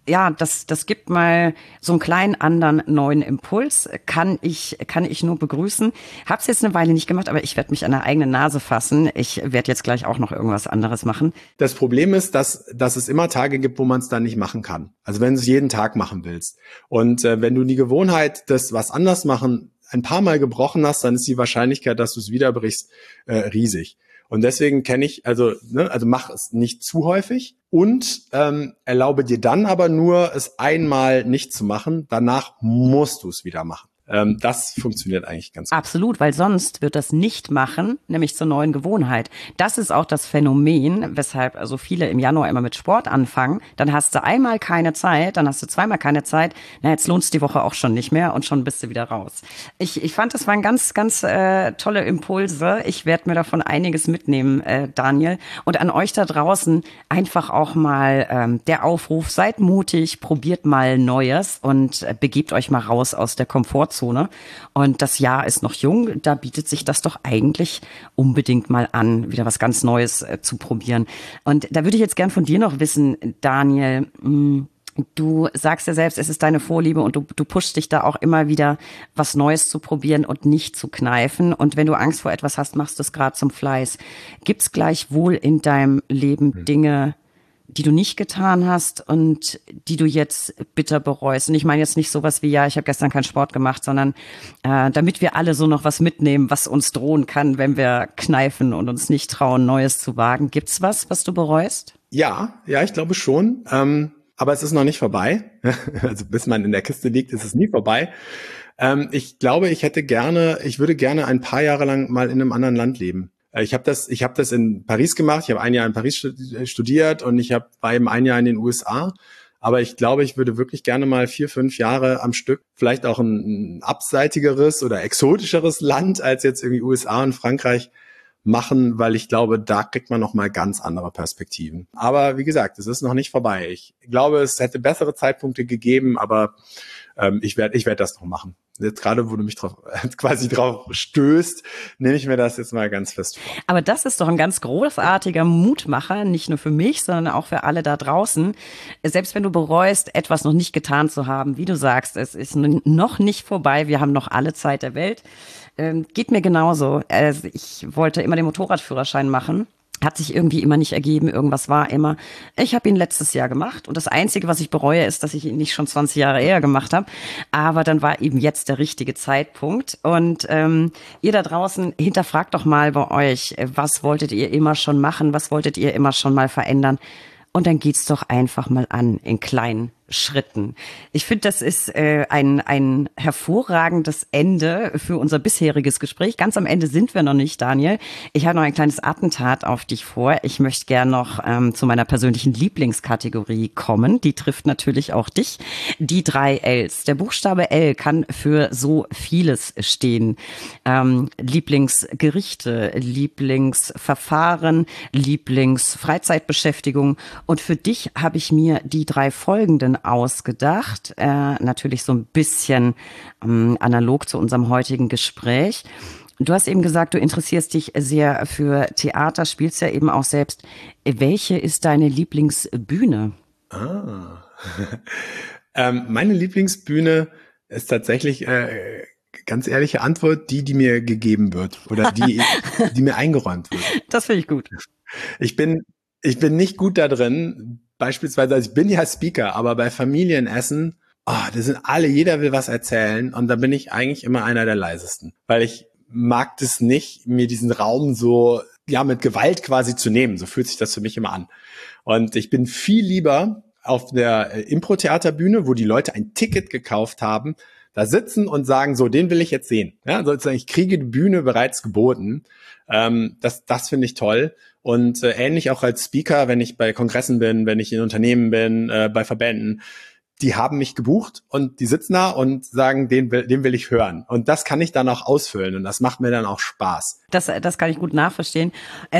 Speaker 1: das gibt mal so einen kleinen anderen neuen Impuls. Kann ich nur begrüßen. Hab's jetzt eine Weile nicht gemacht, aber ich werde mich an der eigenen Nase fassen. Ich werde jetzt gleich auch noch irgendwas anderes machen.
Speaker 2: Das Problem ist, dass es immer Tage gibt, wo man es dann nicht machen kann. Also wenn du es jeden Tag machen willst. Und wenn du die Gewohnheit des was anders machen ein paar Mal gebrochen hast, dann ist die Wahrscheinlichkeit, dass du es wieder brichst, riesig. Und deswegen also mach es nicht zu häufig und erlaube dir dann aber nur, es einmal nicht zu machen. Danach musst du es wieder machen. Das funktioniert eigentlich ganz gut.
Speaker 1: Absolut, weil sonst wird das nicht machen, nämlich zur neuen Gewohnheit. Das ist auch das Phänomen, weshalb also viele im Januar immer mit Sport anfangen. Dann hast du einmal keine Zeit, dann hast du zweimal keine Zeit. Na, jetzt lohnt es die Woche auch schon nicht mehr und schon bist du wieder raus. Ich fand, das waren ganz, ganz tolle Impulse. Ich werde mir davon einiges mitnehmen, Daniel. Und an euch da draußen einfach auch mal der Aufruf, seid mutig, probiert mal Neues und begebt euch mal raus aus der Komfortzone. Und das Jahr ist noch jung, da bietet sich das doch eigentlich unbedingt mal an, wieder was ganz Neues zu probieren. Und da würde ich jetzt gern von dir noch wissen, Daniel, du sagst ja selbst, es ist deine Vorliebe und du pushst dich da auch immer wieder, was Neues zu probieren und nicht zu kneifen. Und wenn du Angst vor etwas hast, machst du es gerade zum Fleiß. Gibt's gleichwohl in deinem Leben Dinge, die du nicht getan hast und die du jetzt bitter bereust? Und ich meine jetzt nicht sowas wie, ja, ich habe gestern keinen Sport gemacht, sondern damit wir alle so noch was mitnehmen, was uns drohen kann, wenn wir kneifen und uns nicht trauen, Neues zu wagen. Gibt's was du bereust?
Speaker 2: Ja, ich glaube schon. Aber es ist noch nicht vorbei. Also bis man in der Kiste liegt, ist es nie vorbei. Ich glaube, ich würde gerne ein paar Jahre lang mal in einem anderen Land leben. Ich hab das in Paris gemacht. Ich habe ein Jahr in Paris studiert und war eben ein Jahr in den USA. Aber ich glaube, ich würde wirklich gerne mal 4, 5 Jahre am Stück, vielleicht auch ein abseitigeres oder exotischeres Land als jetzt irgendwie USA und Frankreich machen, weil ich glaube, da kriegt man noch mal ganz andere Perspektiven. Aber wie gesagt, es ist noch nicht vorbei. Ich glaube, es hätte bessere Zeitpunkte gegeben, aber ich werd das noch machen. Jetzt gerade, wo du mich quasi drauf stößt, nehme ich mir das jetzt mal ganz fest vor.
Speaker 1: Aber das ist doch ein ganz großartiger Mutmacher, nicht nur für mich, sondern auch für alle da draußen. Selbst wenn du bereust, etwas noch nicht getan zu haben, wie du sagst, es ist noch nicht vorbei, wir haben noch alle Zeit der Welt. Geht mir genauso. Also ich wollte immer den Motorradführerschein machen. Hat sich irgendwie immer nicht ergeben, irgendwas war immer. Ich habe ihn letztes Jahr gemacht und das Einzige, was ich bereue, ist, dass ich ihn nicht schon 20 Jahre eher gemacht habe. Aber dann war eben jetzt der richtige Zeitpunkt. Und ihr da draußen, hinterfragt doch mal bei euch, was wolltet ihr immer schon machen, was wolltet ihr immer schon mal verändern? Und dann geht's doch einfach mal an in kleinen Schritten. Ich finde, das ist ein hervorragendes Ende für unser bisheriges Gespräch. Ganz am Ende sind wir noch nicht, Daniel. Ich habe noch ein kleines Attentat auf dich vor. Ich möchte gern noch zu meiner persönlichen Lieblingskategorie kommen. Die trifft natürlich auch dich. Die 3 Ls. Der Buchstabe L kann für so vieles stehen. Lieblingsgerichte, Lieblingsverfahren, Lieblingsfreizeitbeschäftigung. Und für dich habe ich mir die 3 folgenden ausgedacht, natürlich so ein bisschen analog zu unserem heutigen Gespräch. Du hast eben gesagt, du interessierst dich sehr für Theater, spielst ja eben auch selbst. Welche ist deine Lieblingsbühne?
Speaker 2: Meine Lieblingsbühne ist tatsächlich, ganz ehrliche Antwort, die mir gegeben wird oder die mir eingeräumt wird.
Speaker 1: Das finde ich gut.
Speaker 2: Ich bin nicht gut da drin, beispielsweise, also ich bin ja Speaker, aber bei Familienessen, da sind jeder will was erzählen und da bin ich eigentlich immer einer der leisesten, weil ich mag das nicht, mir diesen Raum so, ja, mit Gewalt quasi zu nehmen. So fühlt sich das für mich immer an. Und ich bin viel lieber auf der Impro-Theaterbühne, wo die Leute ein Ticket gekauft haben, da sitzen und sagen, so, den will ich jetzt sehen. Ja, sozusagen, ich kriege die Bühne bereits geboten. Das finde ich toll. Und ähnlich auch als Speaker, wenn ich bei Kongressen bin, wenn ich in Unternehmen bin, bei Verbänden, die haben mich gebucht und die sitzen da und sagen, den will ich hören. Und das kann ich dann auch ausfüllen und das macht mir dann auch Spaß.
Speaker 1: Das kann ich gut nachvollziehen.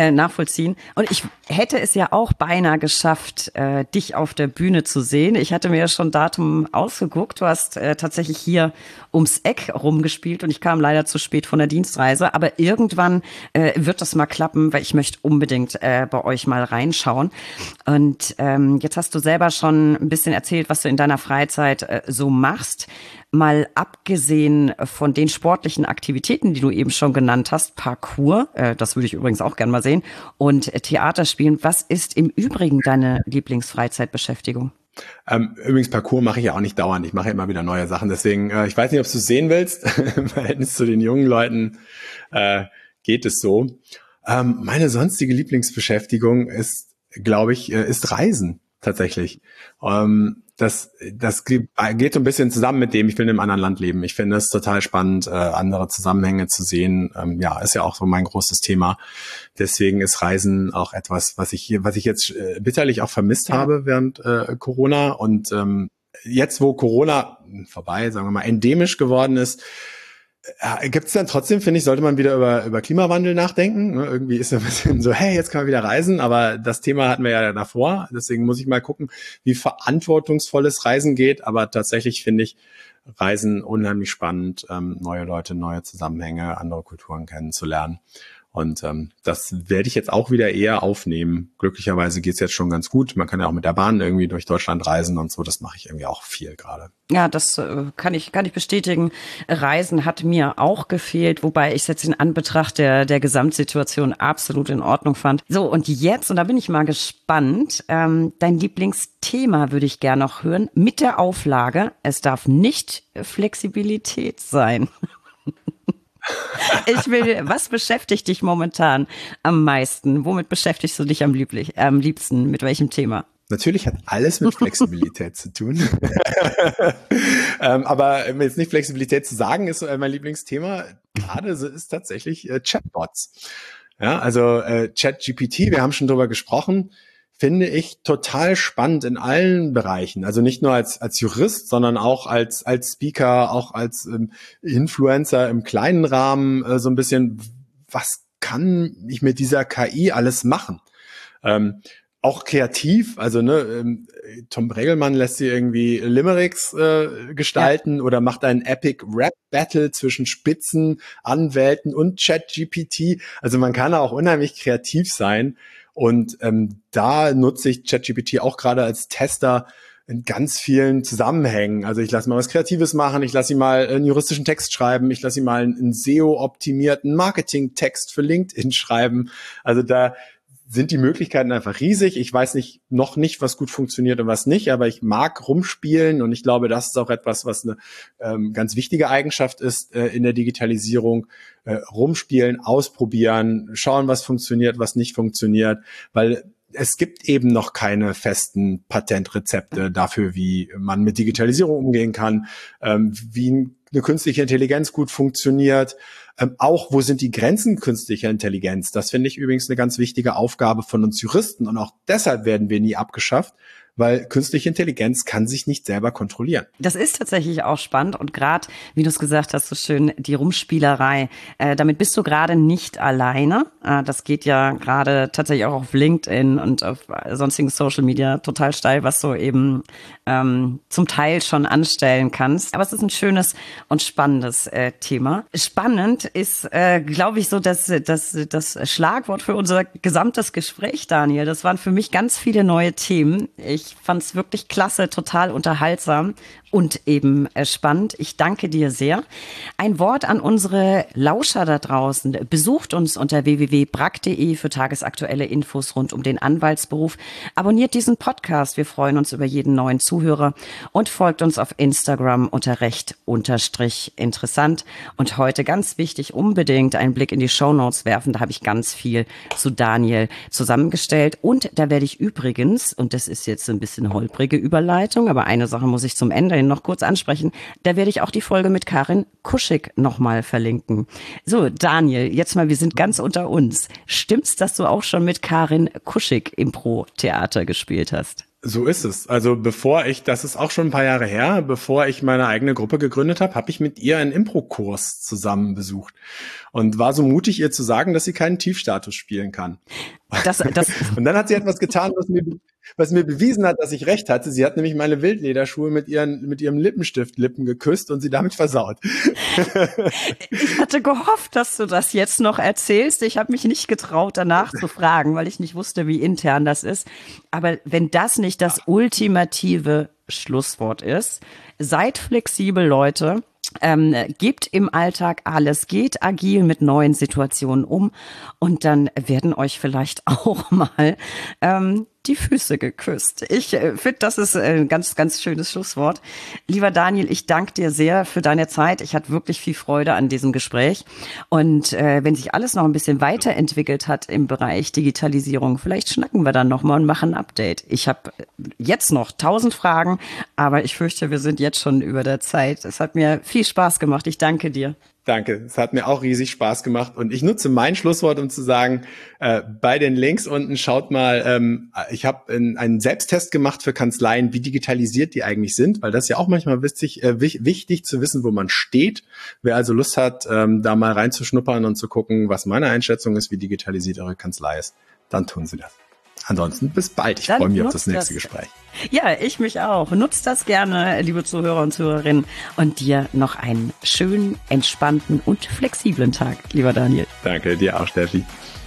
Speaker 1: Und ich hätte es ja auch beinahe geschafft, dich auf der Bühne zu sehen. Ich hatte mir ja schon Datum ausgeguckt. Du hast tatsächlich hier ums Eck rumgespielt und ich kam leider zu spät von der Dienstreise. Aber irgendwann wird das mal klappen, weil ich möchte unbedingt bei euch mal reinschauen. Und jetzt hast du selber schon ein bisschen erzählt, was du in deiner Freizeit so machst. Mal abgesehen von den sportlichen Aktivitäten, die du eben schon genannt hast, Parkour, das würde ich übrigens auch gern mal sehen, und Theater spielen, was ist im Übrigen deine Lieblingsfreizeitbeschäftigung?
Speaker 2: Übrigens, Parkour mache ich ja auch nicht dauernd. Ich mache ja immer wieder neue Sachen. Deswegen, ich weiß nicht, ob du es sehen willst. Im Verhältnis zu den jungen Leuten geht es so. Meine sonstige Lieblingsbeschäftigung ist, glaube ich, ist Reisen tatsächlich. Das geht so ein bisschen zusammen mit dem, ich will in einem anderen Land leben. Ich finde es total spannend, andere Zusammenhänge zu sehen. Ist ja auch so mein großes Thema. Deswegen ist Reisen auch etwas, was ich jetzt bitterlich auch vermisst habe während Corona. Und jetzt, wo Corona vorbei, sagen wir mal, endemisch geworden ist, gibt es dann trotzdem, finde ich, sollte man wieder über Klimawandel nachdenken. Irgendwie ist es ein bisschen so, hey, jetzt kann man wieder reisen, aber das Thema hatten wir ja davor. Deswegen muss ich mal gucken, wie verantwortungsvolles Reisen geht. Aber tatsächlich finde ich Reisen unheimlich spannend, neue Leute, neue Zusammenhänge, andere Kulturen kennenzulernen. Und das werde ich jetzt auch wieder eher aufnehmen. Glücklicherweise geht's jetzt schon ganz gut. Man kann ja auch mit der Bahn irgendwie durch Deutschland reisen und so. Das mache ich irgendwie auch viel gerade.
Speaker 1: Ja, das kann ich bestätigen. Reisen hat mir auch gefehlt, wobei ich es jetzt in Anbetracht der Gesamtsituation absolut in Ordnung fand. So, und jetzt, und da bin ich mal gespannt, dein Lieblingsthema würde ich gerne noch hören, mit der Auflage, es darf nicht Flexibilität sein. Was beschäftigt dich momentan am meisten? Womit beschäftigst du dich am liebsten? Mit welchem Thema?
Speaker 2: Natürlich hat alles mit Flexibilität zu tun. Aber jetzt nicht Flexibilität zu sagen, ist mein Lieblingsthema. Gerade ist tatsächlich Chatbots. Ja, also ChatGPT, wir haben schon drüber gesprochen, finde ich total spannend in allen Bereichen. Also nicht nur als Jurist, sondern auch als Speaker, auch als Influencer im kleinen Rahmen, so ein bisschen, was kann ich mit dieser KI alles machen? Auch kreativ, also Tom Brägelmann lässt sie irgendwie Limericks gestalten oder macht einen Epic Rap Battle zwischen Spitzenanwälten und ChatGPT. Also man kann auch unheimlich kreativ sein. Und da nutze ich ChatGPT auch gerade als Tester in ganz vielen Zusammenhängen. Also ich lasse mal was Kreatives machen, ich lasse ihn mal einen juristischen Text schreiben, ich lasse ihn mal einen SEO-optimierten Marketing-Text für LinkedIn schreiben. Also da sind die Möglichkeiten einfach riesig. Ich weiß noch nicht, was gut funktioniert und was nicht, aber ich mag rumspielen und ich glaube, das ist auch etwas, was eine ganz wichtige Eigenschaft ist in der Digitalisierung. Rumspielen, ausprobieren, schauen, was funktioniert, was nicht funktioniert, weil es gibt eben noch keine festen Patentrezepte dafür, wie man mit Digitalisierung umgehen kann, wie eine künstliche Intelligenz gut funktioniert. Auch, wo sind die Grenzen künstlicher Intelligenz? Das finde ich übrigens eine ganz wichtige Aufgabe von uns Juristen. Und auch deshalb werden wir nie abgeschafft, weil künstliche Intelligenz kann sich nicht selber kontrollieren.
Speaker 1: Das ist tatsächlich auch spannend und gerade, wie du es gesagt hast, so schön, die Rumspielerei, damit bist du gerade nicht alleine. Das geht ja gerade tatsächlich auch auf LinkedIn und auf sonstigen Social Media total steil, was du eben zum Teil schon anstellen kannst. Aber es ist ein schönes und spannendes Thema. Spannend ist, glaube ich, so das Schlagwort für unser gesamtes Gespräch, Daniel. Das waren für mich ganz viele neue Themen. Ich fand es wirklich klasse, total unterhaltsam und eben spannend. Ich danke dir sehr. Ein Wort an unsere Lauscher da draußen. Besucht uns unter www.brag.de für tagesaktuelle Infos rund um den Anwaltsberuf. Abonniert diesen Podcast. Wir freuen uns über jeden neuen Zuhörer und folgt uns auf Instagram unter recht_interessant. Und heute ganz wichtig, unbedingt einen Blick in die Shownotes werfen. Da habe ich ganz viel zu Daniel zusammengestellt. Und da werde ich übrigens, und das ist jetzt ein bisschen holprige Überleitung, aber eine Sache muss ich zum Ende noch kurz ansprechen. Da werde ich auch die Folge mit Karin Kuschig nochmal verlinken. So, Daniel, jetzt mal, wir sind ganz unter uns. Stimmt's, dass du auch schon mit Karin Kuschig Impro-Theater gespielt hast?
Speaker 2: So ist es. Also das ist auch schon ein paar Jahre her, bevor ich meine eigene Gruppe gegründet habe ich mit ihr einen Impro-Kurs zusammen besucht und war so mutig, ihr zu sagen, dass sie keinen Tiefstatus spielen kann. Und dann hat sie etwas getan, was mir bewiesen hat, dass ich recht hatte. Sie hat nämlich meine Wildlederschuhe mit ihrem Lippenstiftlippen geküsst und sie damit versaut.
Speaker 1: Ich hatte gehofft, dass du das jetzt noch erzählst. Ich habe mich nicht getraut, danach zu fragen, weil ich nicht wusste, wie intern das ist. Aber wenn das nicht das ultimative Schlusswort ist, seid flexibel, Leute. Gebt im Alltag alles, geht agil mit neuen Situationen um und dann werden euch vielleicht auch mal die Füße geküsst. Ich finde, das ist ein ganz, ganz schönes Schlusswort. Lieber Daniel, ich danke dir sehr für deine Zeit. Ich hatte wirklich viel Freude an diesem Gespräch. Und wenn sich alles noch ein bisschen weiterentwickelt hat im Bereich Digitalisierung, vielleicht schnacken wir dann nochmal und machen ein Update. Ich habe jetzt noch 1000 Fragen, aber ich fürchte, wir sind jetzt schon über der Zeit. Es hat mir viel Spaß gemacht. Ich danke dir.
Speaker 2: Danke, es hat mir auch riesig Spaß gemacht und ich nutze mein Schlusswort, um zu sagen, bei den Links unten schaut mal, ich habe einen Selbsttest gemacht für Kanzleien, wie digitalisiert die eigentlich sind, weil das ist ja auch manchmal wichtig zu wissen, wo man steht. Wer also Lust hat, da mal reinzuschnuppern und zu gucken, was meine Einschätzung ist, wie digitalisiert eure Kanzlei ist, dann tun Sie das. Ansonsten bis bald. Ich freue mich auf das nächste Gespräch.
Speaker 1: Ja, ich mich auch. Nutzt das gerne, liebe Zuhörer und Zuhörerinnen. Und dir noch einen schönen, entspannten und flexiblen Tag, lieber Daniel.
Speaker 2: Danke, dir auch, Steffi.